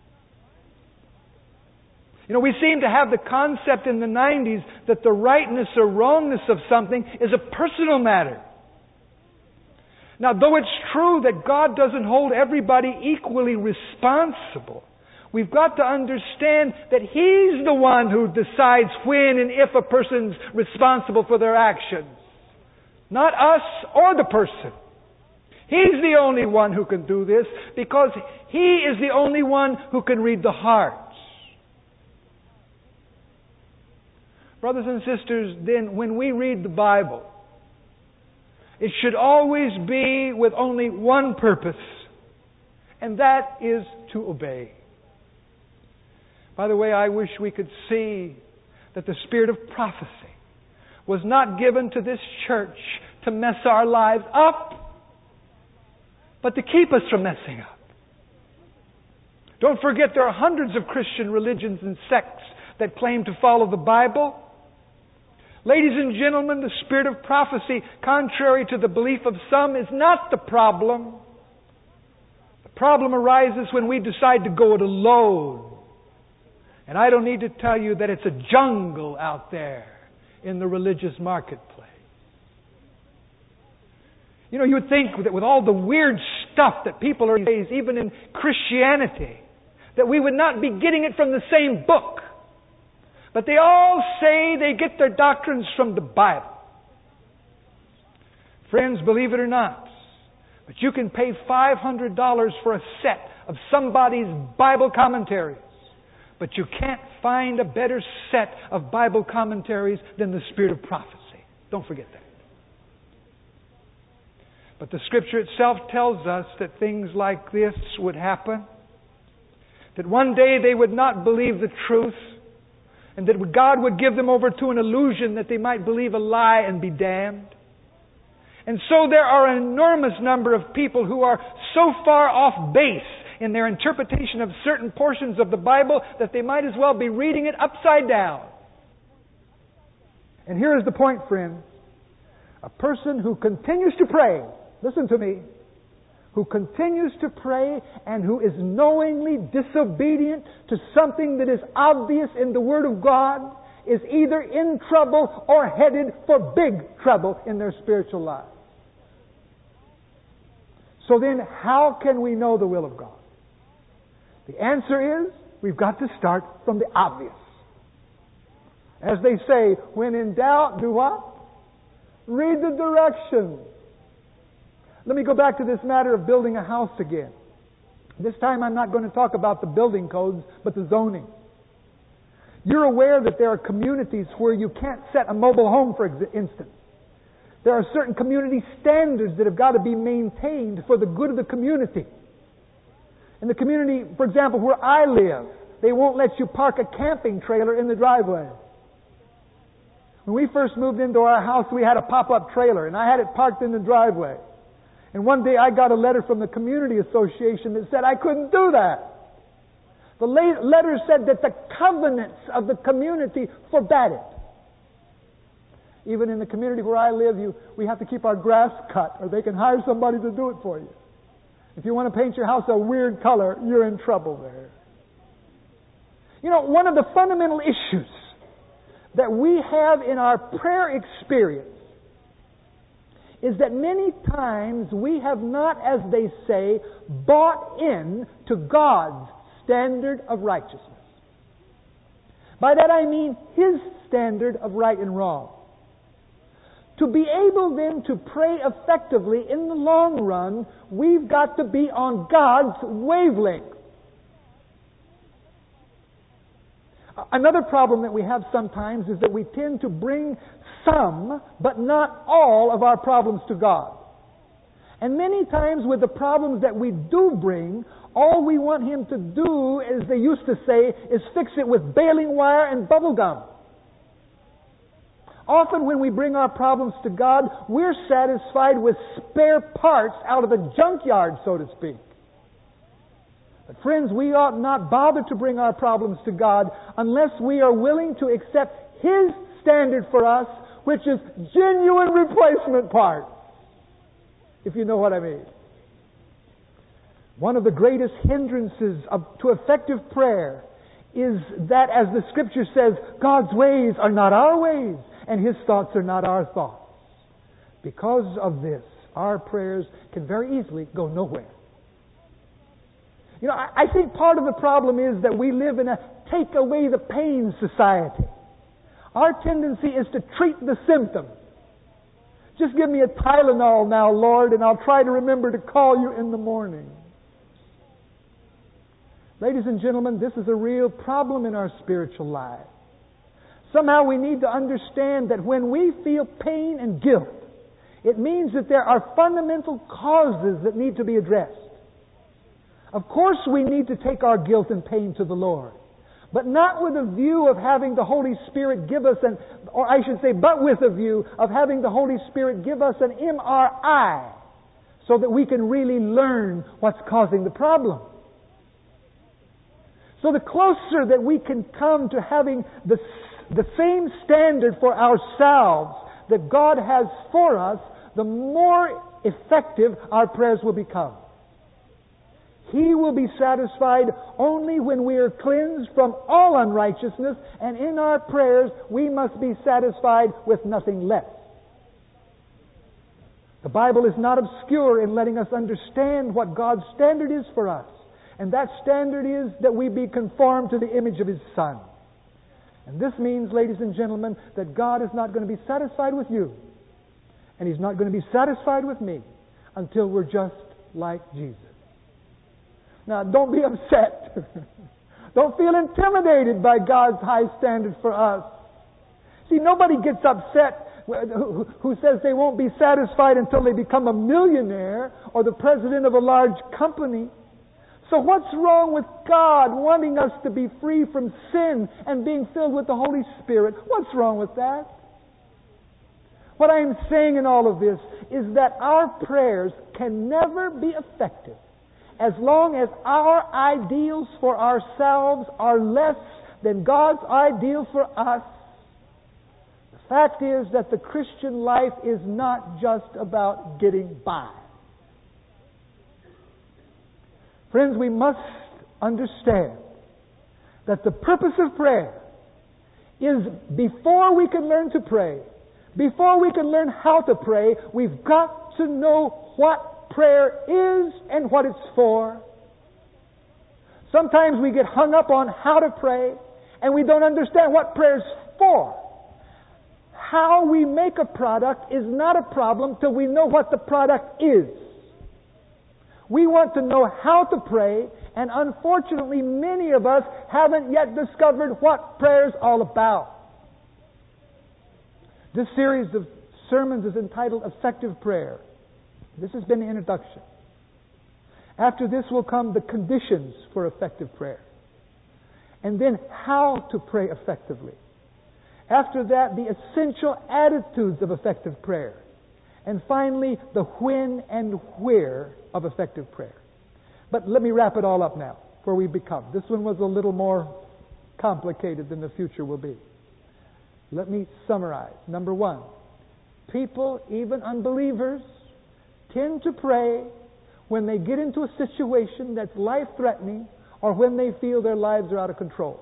You know, we seem to have the concept in the nineties that the rightness or wrongness of something is a personal matter. Now, though it's true that God doesn't hold everybody equally responsible, we've got to understand that He's the one who decides when and if a person's responsible for their actions. Not us or the person. He's the only one who can do this because He is the only one who can read the hearts. Brothers and sisters, then when we read the Bible, it should always be with only one purpose, and that is to obey. By the way, I wish we could see that the spirit of prophecy was not given to this church to mess our lives up, but to keep us from messing up. Don't forget there are hundreds of Christian religions and sects that claim to follow the Bible. Ladies and gentlemen, the spirit of prophecy, contrary to the belief of some, is not the problem. The problem arises when we decide to go it alone. And I don't need to tell you that it's a jungle out there in the religious marketplace. You know, you would think that with all the weird stuff that people are saying, even in Christianity, that we would not be getting it from the same book. But they all say they get their doctrines from the Bible. Friends, believe it or not, but you can pay five hundred dollars for a set of somebody's Bible commentaries. But you can't find a better set of Bible commentaries than the Spirit of Prophecy. Don't forget that. But the Scripture itself tells us that things like this would happen. That one day they would not believe the truth. And that God would give them over to an illusion that they might believe a lie and be damned. And so there are an enormous number of people who are so far off base in their interpretation of certain portions of the Bible that they might as well be reading it upside down. And here is the point, friends. A person who continues to pray, listen to me, who continues to pray and who is knowingly disobedient to something that is obvious in the Word of God is either in trouble or headed for big trouble in their spiritual life. So then, how can we know the will of God? The answer is, we've got to start from the obvious. As they say, when in doubt, do what? Read the directions. Let me go back to this matter of building a house again. This time I'm not going to talk about the building codes, but the zoning. You're aware that there are communities where you can't set a mobile home, for instance. There are certain community standards that have got to be maintained for the good of the community. In the community, for example, where I live, they won't let you park a camping trailer in the driveway. When we first moved into our house, we had a pop-up trailer, and I had it parked in the driveway. And one day I got a letter from the community association that said I couldn't do that. The letter said that the covenants of the community forbade it. Even in the community where I live, you, we have to keep our grass cut, or they can hire somebody to do it for you. If you want to paint your house a weird color, you're in trouble there. You know, one of the fundamental issues that we have in our prayer experience is that many times we have not, as they say, bought in to God's standard of righteousness. By that I mean His standard of right and wrong. To be able then to pray effectively in the long run, we've got to be on God's wavelength. Another problem that we have sometimes is that we tend to bring some, but not all, of our problems to God. And many times with the problems that we do bring, all we want Him to do, as they used to say, is fix it with baling wire and bubble gum. Often when we bring our problems to God, we're satisfied with spare parts out of the junkyard, so to speak. But friends, we ought not bother to bring our problems to God unless we are willing to accept His standard for us, which is genuine replacement parts. If you know what I mean. One of the greatest hindrances of, to effective prayer is that, as the Scripture says, God's ways are not our ways, and His thoughts are not our thoughts. Because of this, our prayers can very easily go nowhere. You know, I think part of the problem is that we live in a take away the pain society. Our tendency is to treat the symptom. Just give me a Tylenol now, Lord, and I'll try to remember to call you in the morning. Ladies and gentlemen, this is a real problem in our spiritual life. Somehow we need to understand that when we feel pain and guilt, it means that there are fundamental causes that need to be addressed. Of course we need to take our guilt and pain to the Lord, but not with a view of having the Holy Spirit give us an, or I should say, but with a view of having the Holy Spirit give us an M R I so that we can really learn what's causing the problem. So the closer that we can come to having the, the same standard for ourselves that God has for us, the more effective our prayers will become. He will be satisfied only when we are cleansed from all unrighteousness, and in our prayers we must be satisfied with nothing less. The Bible is not obscure in letting us understand what God's standard is for us. And that standard is that we be conformed to the image of His Son. And this means, ladies and gentlemen, that God is not going to be satisfied with you. And He's not going to be satisfied with me until we're just like Jesus. Now, don't be upset. Don't feel intimidated by God's high standard for us. See, nobody gets upset who, who says they won't be satisfied until they become a millionaire or the president of a large company. So what's wrong with God wanting us to be free from sin and being filled with the Holy Spirit? What's wrong with that? What I am saying in all of this is that our prayers can never be effective as long as our ideals for ourselves are less than God's ideal for us. The fact is that the Christian life is not just about getting by. Friends, we must understand that the purpose of prayer is before we can learn to pray, before we can learn how to pray, we've got to know what prayer is and what it's for. Sometimes we get hung up on how to pray and we don't understand what prayer is for. How we make a product is not a problem till we know what the product is. We want to know how to pray, and unfortunately many of us haven't yet discovered what prayer is all about. This series of sermons is entitled Effective Prayer. This has been the introduction. After this will come the conditions for effective prayer. And then how to pray effectively. After that, the essential attitudes of effective prayer. And finally, the when and where of effective prayer. But let me wrap it all up now, where we become. This one was a little more complicated than the future will be. Let me summarize. Number one, people, even unbelievers, tend to pray when they get into a situation that's life-threatening or when they feel their lives are out of control.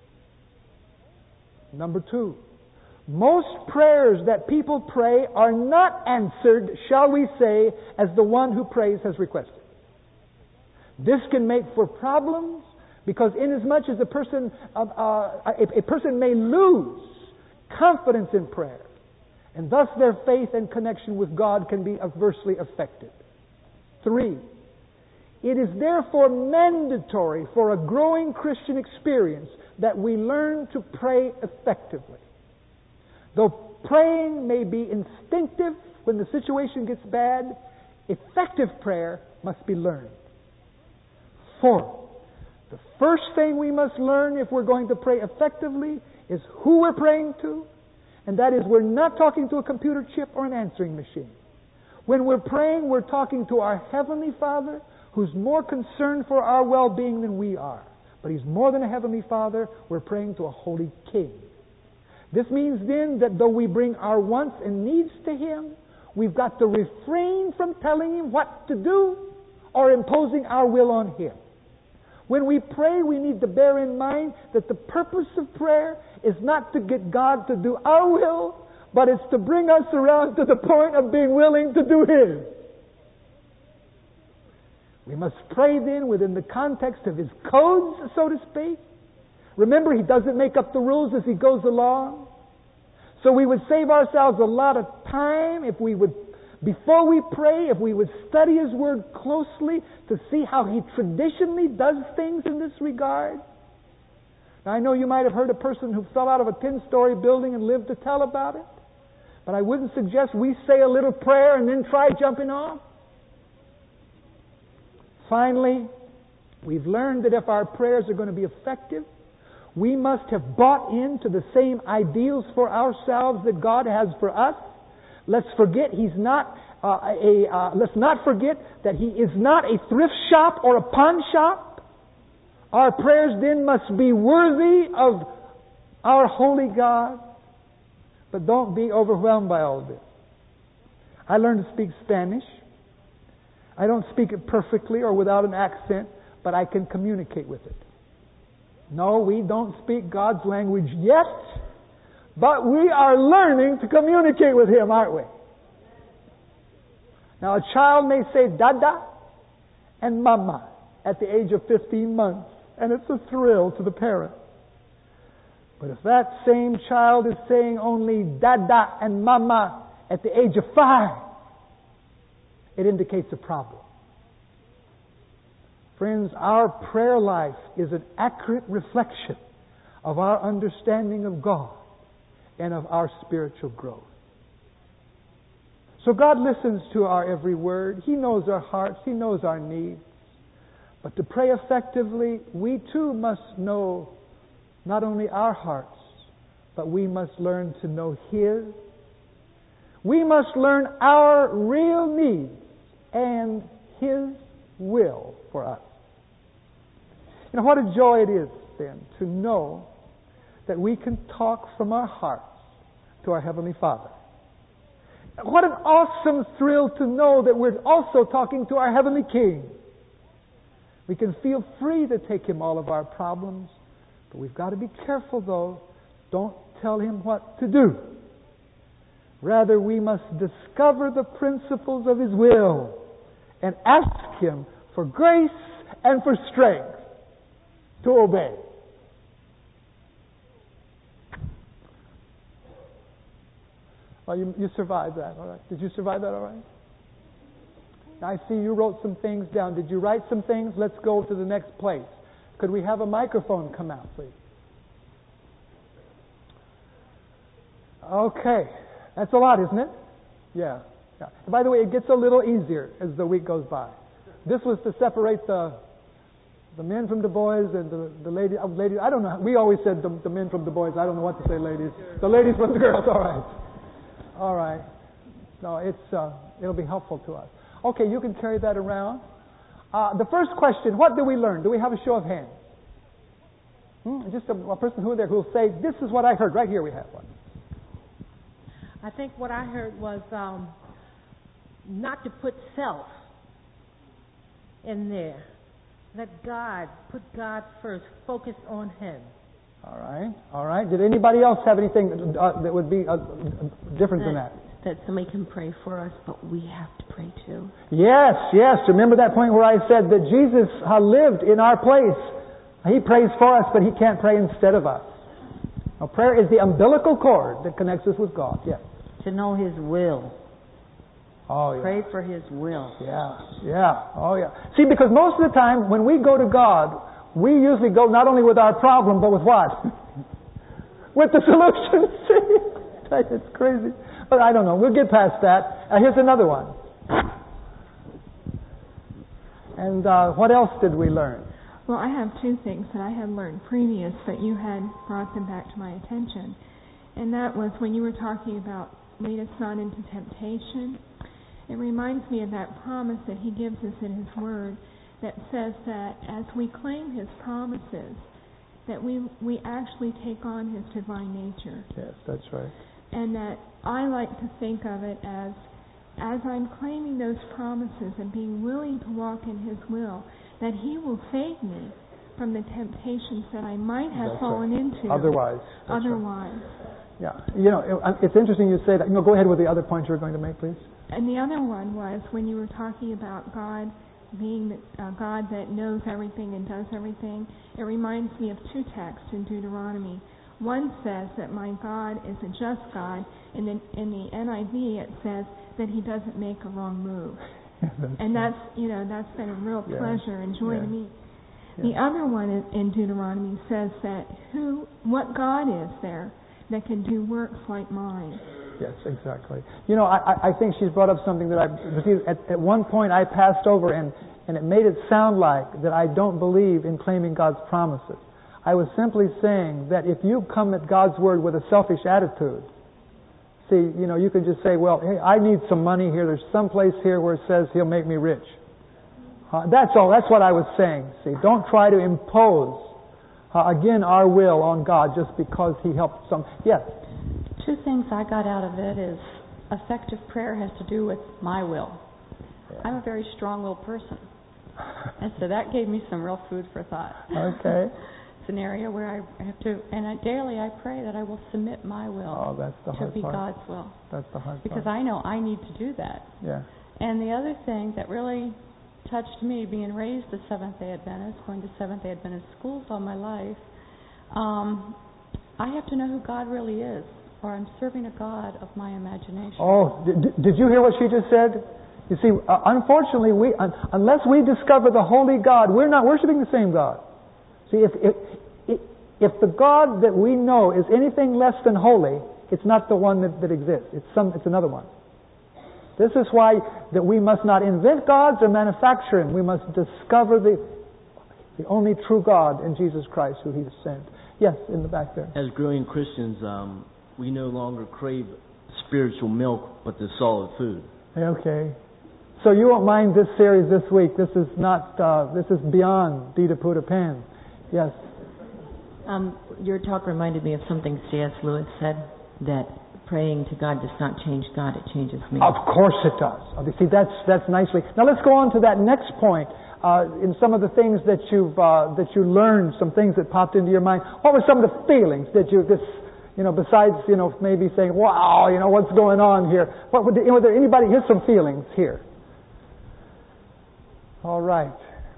Number two, most prayers that people pray are not answered, shall we say, as the one who prays has requested. This can make for problems because inasmuch as a person, uh, uh, a, a person may lose confidence in prayer, and thus their faith and connection with God can be adversely affected. Three, it is therefore mandatory for a growing Christian experience that we learn to pray effectively. Though praying may be instinctive when the situation gets bad, effective prayer must be learned. Four, the first thing we must learn if we're going to pray effectively is who we're praying to, and that is we're not talking to a computer chip or an answering machine. When we're praying, we're talking to our Heavenly Father, who's more concerned for our well-being than we are. But He's more than a Heavenly Father. We're praying to a Holy King. This means then that though we bring our wants and needs to Him, we've got to refrain from telling Him what to do or imposing our will on Him. When we pray, we need to bear in mind that the purpose of prayer is not to get God to do our will, but it's to bring us around to the point of being willing to do His. We must pray then within the context of His codes, so to speak. Remember, He doesn't make up the rules as He goes along. So we would save ourselves a lot of time if we would, before we pray, if we would study His Word closely to see how He traditionally does things in this regard. Now, I know you might have heard a person who fell out of a ten-story building and lived to tell about it. But I wouldn't suggest we say a little prayer and then try jumping off. Finally, we've learned that if our prayers are going to be effective, we must have bought into the same ideals for ourselves that God has for us. Let's forget He's not uh, a. Uh, let's not forget that He is not a thrift shop or a pawn shop. Our prayers then must be worthy of our holy God. But don't be overwhelmed by all this. I learned to speak Spanish. I don't speak it perfectly or without an accent, but I can communicate with it. No, we don't speak God's language yet, but we are learning to communicate with Him, aren't we? Now, a child may say Dada and Mama at the age of fifteen months, and it's a thrill to the parent. But if that same child is saying only Dada and Mama at the age of five, it indicates a problem. Friends, our prayer life is an accurate reflection of our understanding of God and of our spiritual growth. So God listens to our every word. He knows our hearts. He knows our needs. But to pray effectively, we too must know not only our hearts, but we must learn to know His. We must learn our real needs and His will for us. You know, what a joy it is then to know that we can talk from our hearts to our Heavenly Father. What an awesome thrill to know that we're also talking to our Heavenly King. We can feel free to take Him all of our problems, but we've got to be careful though. Don't tell Him what to do. Rather, we must discover the principles of His will and ask Him for grace and for strength to obey. Well, you, you survived that, all right? Did you survive that, all right? I see you wrote some things down. Did you write some things? Let's go to the next place. Could we have a microphone come out, please? Okay. That's a lot, isn't it? Yeah. yeah. By the way, it gets a little easier as the week goes by. This was to separate the the men from the boys and the, the lady, uh, ladies. I don't know. We always said the, the men from the boys. I don't know what to say, ladies. The ladies from the girls. All right. All right. No, it's uh, it'll be helpful to us. Okay, you can carry that around. Uh, the first question, what do we learn? Do we have a show of hands? Hmm? Just a, a person who there who will say, this is what I heard. Right here we have one. I think what I heard was um, not to put self in there. Let God, put God first. Focus on Him. All right. All right. Did anybody else have anything uh, that would be uh, different that, than that? That somebody can pray for us, but we have to pray too. Yes, yes. Remember that point where I said that Jesus uh, lived in our place. He prays for us, but He can't pray instead of us. Now, prayer is the umbilical cord that connects us with God. Yes. To know His will. Oh, yeah. Pray for His will. Yeah, yeah. Oh, yeah. See, because most of the time when we go to God, we usually go not only with our problem, but with what? With the solution. See? It's crazy. But I don't know. We'll get past that. Uh, here's another one. And uh, what else did we learn? Well, I have two things that I had learned previous that you had brought them back to my attention. And that was when you were talking about lead us not into temptation. It reminds me of that promise that He gives us in His Word that says that as we claim His promises, that we we actually take on His divine nature. Yes, that's right. And that I like to think of it as, as I'm claiming those promises and being willing to walk in His will, that He will save me from the temptations that I might have that's fallen right. into. Otherwise. Otherwise. Right. Yeah. You know, it, it's interesting you say that. You know, go ahead with the other point you were going to make, please. And the other one was when you were talking about God being a God that knows everything and does everything. It reminds me of two texts in Deuteronomy. One says that my God is a just God, and then in the N I V it says that He doesn't make a wrong move. that's and that's, you know, that's been a real yeah. pleasure and joy yeah. to me. Yeah. The other one in, in Deuteronomy says that who, what God is there that can do works like mine. Yes, exactly. You know, I, I think she's brought up something that I, at, at one point I passed over, and, and it made it sound like that I don't believe in claiming God's promises. I was simply saying that if you come at God's Word with a selfish attitude, see, you know, you can just say, well, hey, I need some money here. There's some place here where it says He'll make me rich. Uh, that's all. That's what I was saying. See, don't try to impose, uh, again, our will on God just because He helped some. Yes? Two things I got out of it is effective prayer has to do with my will. Yeah. I'm a very strong-willed person. And so that gave me some real food for thought. Okay. It's an area where I have to, and I, daily I pray that I will submit my will oh, that's the hard to be part. God's will. That's the hard because part. I know I need to do that. Yeah. And the other thing that really touched me, being raised a Seventh-day Adventist, going to Seventh-day Adventist schools all my life, um, I have to know who God really is, or I'm serving a God of my imagination. Oh, did, did you hear what she just said? You see, uh, unfortunately, we un, unless we discover the holy God, we're not worshiping the same God. See, if, if if the God that we know is anything less than holy, it's not the one that, that exists. It's some. It's another one. This is why that we must not invent gods or manufacture Him. We must discover the the only true God in Jesus Christ, who He has sent. Yes, in the back there. As growing Christians, um, we no longer crave spiritual milk, but the solid food. Okay. So you won't mind this series this week. This is not. Uh, this is beyond Dita Puta Pan. Yes. Um, your talk reminded me of something C S Lewis said, that praying to God does not change God, it changes me. Of course it does. Okay, see, that's that's nicely. Now let's go on to that next point. Uh, in some of the things that you've uh, that you learned, some things that popped into your mind. What were some of the feelings that you this you know besides you know maybe saying, wow, you know what's going on here? What would were there anybody? Here's some feelings here. All right.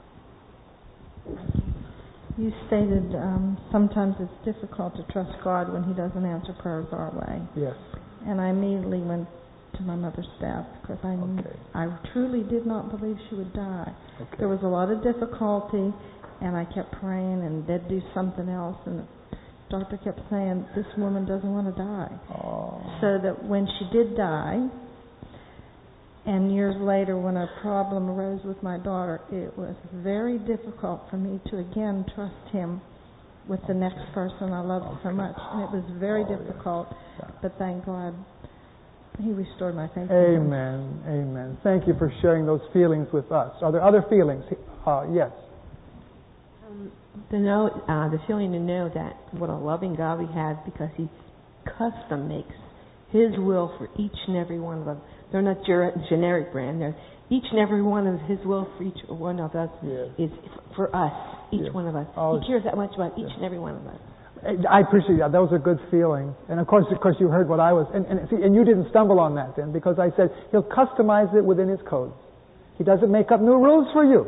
You stated um, sometimes it's difficult to trust God when He doesn't answer prayers our way. Yes. And I immediately went to my mother's death because I okay. I truly did not believe she would die. Okay. There was a lot of difficulty, and I kept praying, and they'd do something else, and the doctor kept saying, this woman doesn't want to die. Oh. So that when she did die, and years later, when a problem arose with my daughter, it was very difficult for me to again trust Him with the next person I loved okay. so much. And it was very oh, difficult, yeah. but thank God He restored my faith. Amen. Amen. Thank you for sharing those feelings with us. Are there other feelings? Uh, yes. Um, the know, uh, the feeling to know that what a loving God we have, because He custom makes His will for each and every one of us. They're not ger- generic brand. They're each and every one of His will for each one of us yes. is for us, each yes. one of us. Oh, he cares that much about each yes. and every one of us. I appreciate that. That was a good feeling. And of course, of course, you heard what I was, and and, see, and you didn't stumble on that then, because I said He'll customize it within His codes. He doesn't make up new rules for you.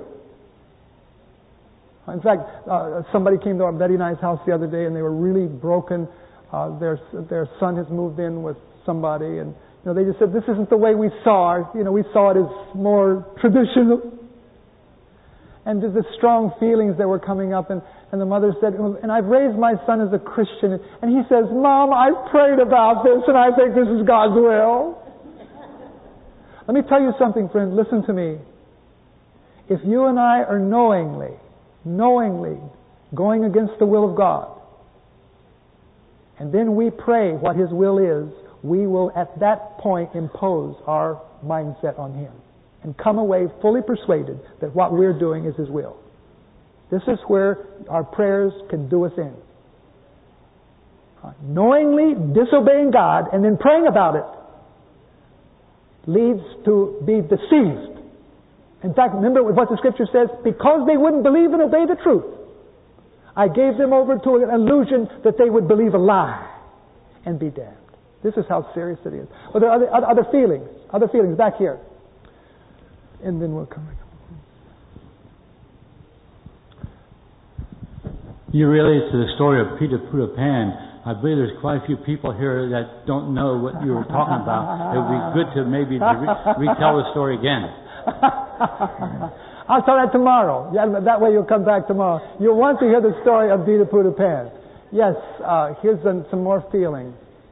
In fact, uh, somebody came to our Betty and I's house the other day, and they were really broken. Uh, their their son has moved in with somebody, and you know they just said, "This isn't the way we saw it. You know, we saw it as more traditional." And there's the strong feelings that were coming up, and, and the mother said, "And I've raised my son as a Christian," and he says, "Mom, I've prayed about this, and I think this is God's will." Let me tell you something, friend. Listen to me. If you and I are knowingly, knowingly going against the will of God, and then we pray what His will is, we will at that point impose our mindset on Him and come away fully persuaded that what we're doing is His will. This is where our prayers can do us in. Knowingly disobeying God and then praying about it leads to be deceived. In fact, remember what the Scripture says? Because they wouldn't believe and obey the truth, I gave them over to an illusion that they would believe a lie and be damned. This is how serious it is. Well, there are other, other, other feelings. Other feelings back here. And then we'll come back. You related to the story of Peter Puta Pan. I believe there's quite a few people here that don't know what you were talking about. It would be good to maybe to re- retell the story again. I'll tell that tomorrow. Yeah, that way you'll come back tomorrow. You'll want to hear the story of Dita Puta Pan. Yes, uh, here's some, some more feelings.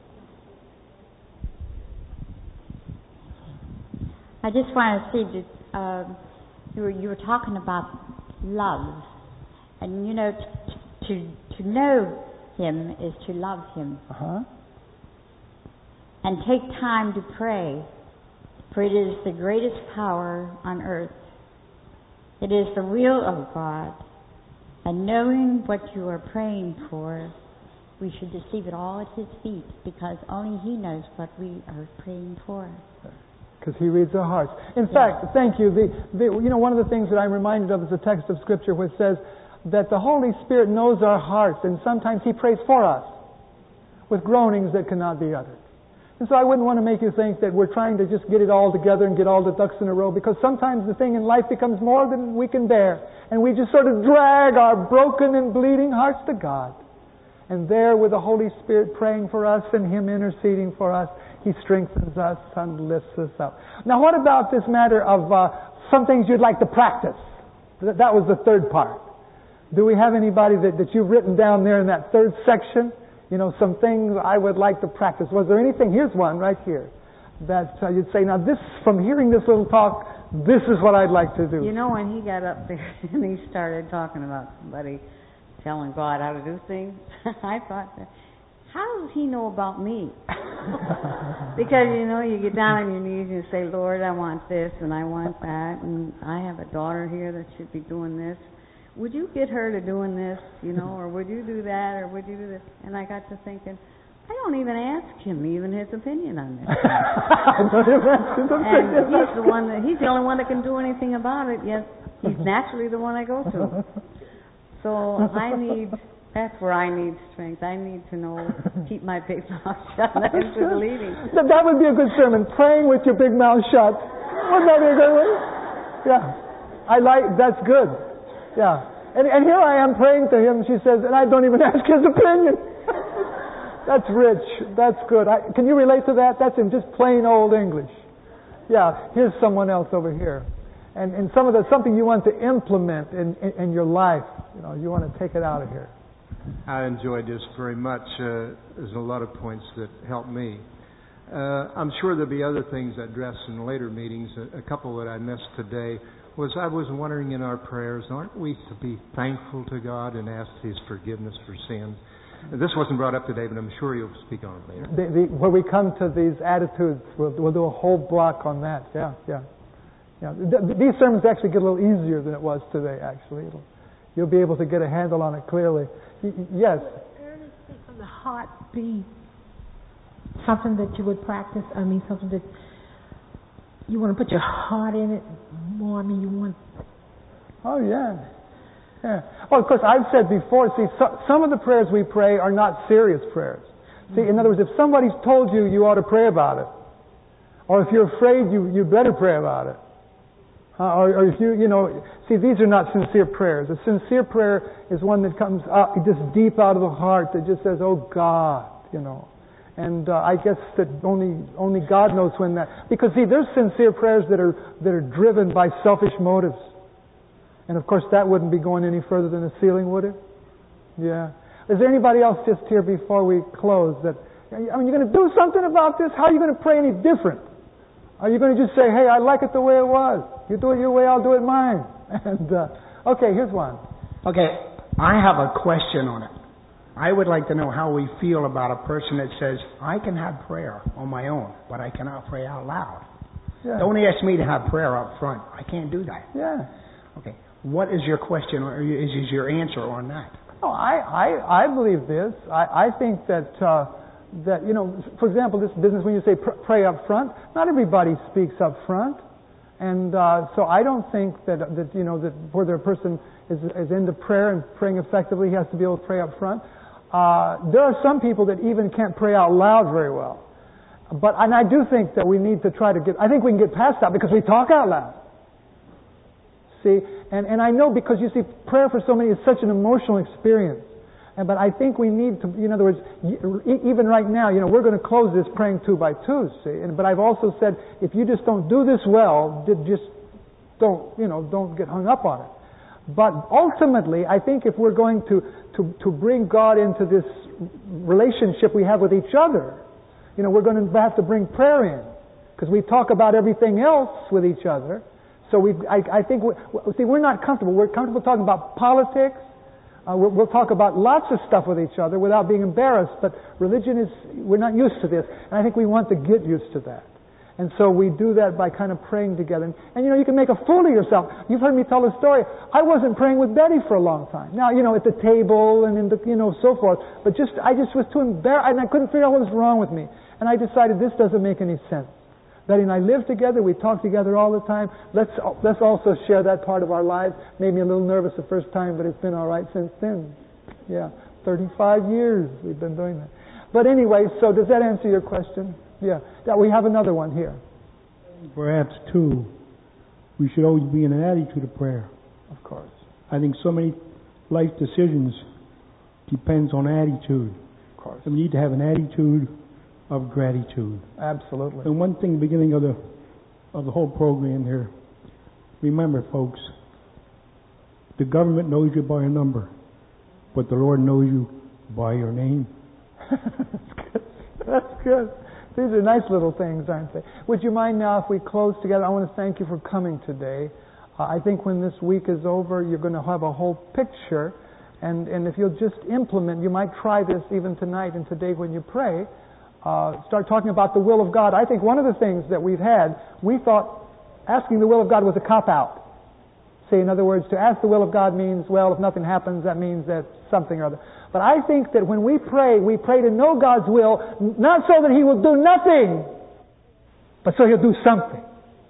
I just want to see that uh, you were you were talking about love, and you know t- to to know Him is to love Him, uh-huh. and take time to pray, for it is the greatest power on earth. It is the will of God, and knowing what you are praying for, we should receive it all at His feet, because only He knows what we are praying for. Because He reads our hearts. In fact, thank you. The, the, you know, one of the things that I'm reminded of is a text of Scripture which says that the Holy Spirit knows our hearts, and sometimes He prays for us with groanings that cannot be uttered. And so I wouldn't want to make you think that we're trying to just get it all together and get all the ducks in a row, because sometimes the thing in life becomes more than we can bear. And we just sort of drag our broken and bleeding hearts to God. And there with the Holy Spirit praying for us and Him interceding for us, He strengthens us and lifts us up. Now what about this matter of uh, some things you'd like to practice? That was the third part. Do we have anybody that, that you've written down there in that third section? You know, some things I would like to practice. Was there anything? Here's one right here. That uh, you'd say, now this, from hearing this little talk, this is what I'd like to do. You know, when he got up there and he started talking about somebody telling God how to do things, I thought, how does he know about me? Because, you know, you get down on your knees and you say, Lord, I want this and I want that, and I have a daughter here that should be doing this. Would you get her to doing this, you know, or would you do that, or would you do this? And I got to thinking, I don't even ask him even his opinion on this. I don't even ask his opinion. And he's the one that, he's the only one that can do anything about it, yet he's naturally the one I go to. So I need, that's where I need strength. I need to know, keep my big mouth shut and into the leading. That, that would be a good sermon, praying with your big mouth shut. Wouldn't that be a good one? Yeah. I like, that's good. Yeah. And, and here I am praying to him, she says, and I don't even ask his opinion. That's rich. That's good. I, can you relate to that? That's in just plain old English. Yeah. Here's someone else over here. And, and some of the, something you want to implement in, in, in your life. You know, you want to take it out of here. I enjoyed this very much. Uh, there's a lot of points that helped me. Uh, I'm sure there'll be other things addressed in later meetings. A, a couple that I missed today was I was wondering in our prayers, aren't we to be thankful to God and ask His forgiveness for sins? This wasn't brought up today, but I'm sure you'll speak on it later. The, the, when we come to these attitudes, we'll, we'll do a whole block on that. Yeah, yeah. yeah. Th- these sermons actually get a little easier than it was today, actually. It'll, you'll be able to get a handle on it clearly. Y- yes? Earnestly from the heart be something that you would practice? I mean, something that you want to put your heart in it more. I mean, you want... Oh, yeah. Yeah. Well, of course, I've said before, see, so, some of the prayers we pray are not serious prayers. See, in other words, if somebody's told you, you ought to pray about it. Or if you're afraid, you, you better pray about it. Uh, or, or if you, you know, see, these are not sincere prayers. A sincere prayer is one that comes up just deep out of the heart that just says, oh, God, you know. And uh, I guess that only only God knows when that... Because, see, there's sincere prayers that are that are driven by selfish motives. And, of course, that wouldn't be going any further than the ceiling, would it? Yeah. Is there anybody else just here before we close that... I mean, you're going to do something about this? How are you going to pray any different? Are you going to just say, hey, I like it the way it was. You do it your way, I'll do it mine. And uh, okay, here's one. Okay, I have a question on it. I would like to know how we feel about a person that says, I can have prayer on my own, but I cannot pray out loud. Yeah. Don't ask me to have prayer up front. I can't do that. Yeah. Okay. What is your question, or is, is your answer on that? Oh, I, I, I believe this. I, I think that, uh, that, you know, for example, this business, when you say pr- pray up front, not everybody speaks up front. And uh, so I don't think that, that, you know, that whether a person is, is into prayer and praying effectively, he has to be able to pray up front. Uh, there are some people that even can't pray out loud very well. But, and I do think that we need to try to get, I think we can get past that because we talk out loud. See, and, and I know because you see, prayer for so many is such an emotional experience. And, but I think we need to, in other words, even right now, you know, we're going to close this praying two by twos, see. And, but I've also said, if you just don't do this well, just don't, you know, don't get hung up on it. But ultimately, I think if we're going to, to, to bring God into this relationship we have with each other, you know, we're going to have to bring prayer in. Because we talk about everything else with each other. So we, I, I think, we, see, we're not comfortable. We're comfortable talking about politics. Uh, we'll, we'll talk about lots of stuff with each other without being embarrassed. But religion is, we're not used to this. And I think we want to get used to that. And so we do that by kind of praying together. And, and you know, you can make a fool of yourself. You've heard me tell the story. I wasn't praying with Betty for a long time. Now, you know, at the table and in the, you know, so forth. But just, I just was too embarrassed, and I couldn't figure out what was wrong with me. And I decided this doesn't make any sense. Betty and I live together. We talk together all the time. Let's let's also share that part of our lives. Made me a little nervous the first time, but it's been all right since then. Yeah, thirty-five years we've been doing that. But anyway, so does that answer your question? Yeah. Yeah, we have another one here. Perhaps, too, we should always be in an attitude of prayer. Of course. I think so many life decisions depends on attitude. Of course. And we need to have an attitude of gratitude. Absolutely. And one thing, beginning of the of the whole program here, remember, folks, the government knows you by a number, but the Lord knows you by your name. That's good. That's good. These are nice little things, aren't they? Would you mind now if we close together? I want to thank you for coming today. Uh, I think when this week is over, you're going to have a whole picture. And, and if you'll just implement, you might try this even tonight and today when you pray, uh, start talking about the will of God. I think one of the things that we've had, we thought asking the will of God was a cop-out. Say, in other words, to ask the will of God means, well, if nothing happens, that means that something or other. But I think that when we pray, we pray to know God's will, not so that He will do nothing, but so He'll do something.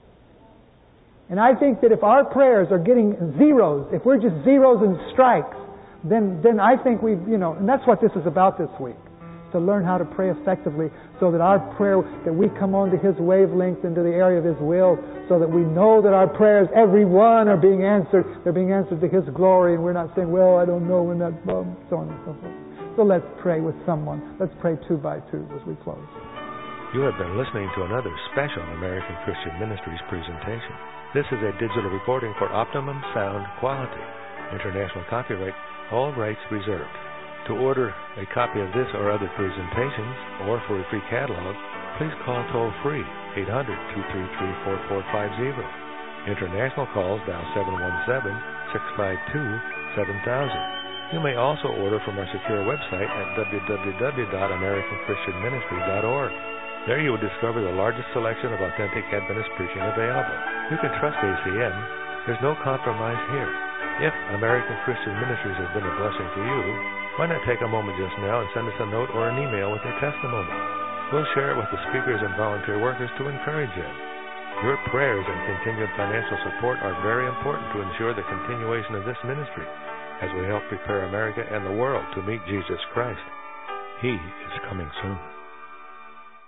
And I think that if our prayers are getting zeros, if we're just zeros and strikes, then then I think we, you know, and that's what this is about this week, to learn how to pray effectively so that our prayer, that we come onto His wavelength, into the area of His will, so that we know that our prayers, every one, are being answered. They're being answered to His glory, and we're not saying, well, I don't know when that, um, so on and so forth. So let's pray with someone. Let's pray two by two as we close. You have been listening to another special American Christian Ministries presentation. This is a digital recording for optimum sound quality. International copyright, all rights reserved. To order a copy of this or other presentations, or for a free catalog, please call toll-free eight hundred, two three three, four four five zero. International calls dial seven one seven, six five two, seven thousand. You may also order from our secure website at w w w dot american christian ministry dot org. There you will discover the largest selection of authentic Adventist preaching available. You can trust A C M. There's no compromise here. If American Christian Ministries has been a blessing to you, why not take a moment just now and send us a note or an email with your testimony? We'll share it with the speakers and volunteer workers to encourage you. Your prayers and continued financial support are very important to ensure the continuation of this ministry as we help prepare America and the world to meet Jesus Christ. He is coming soon.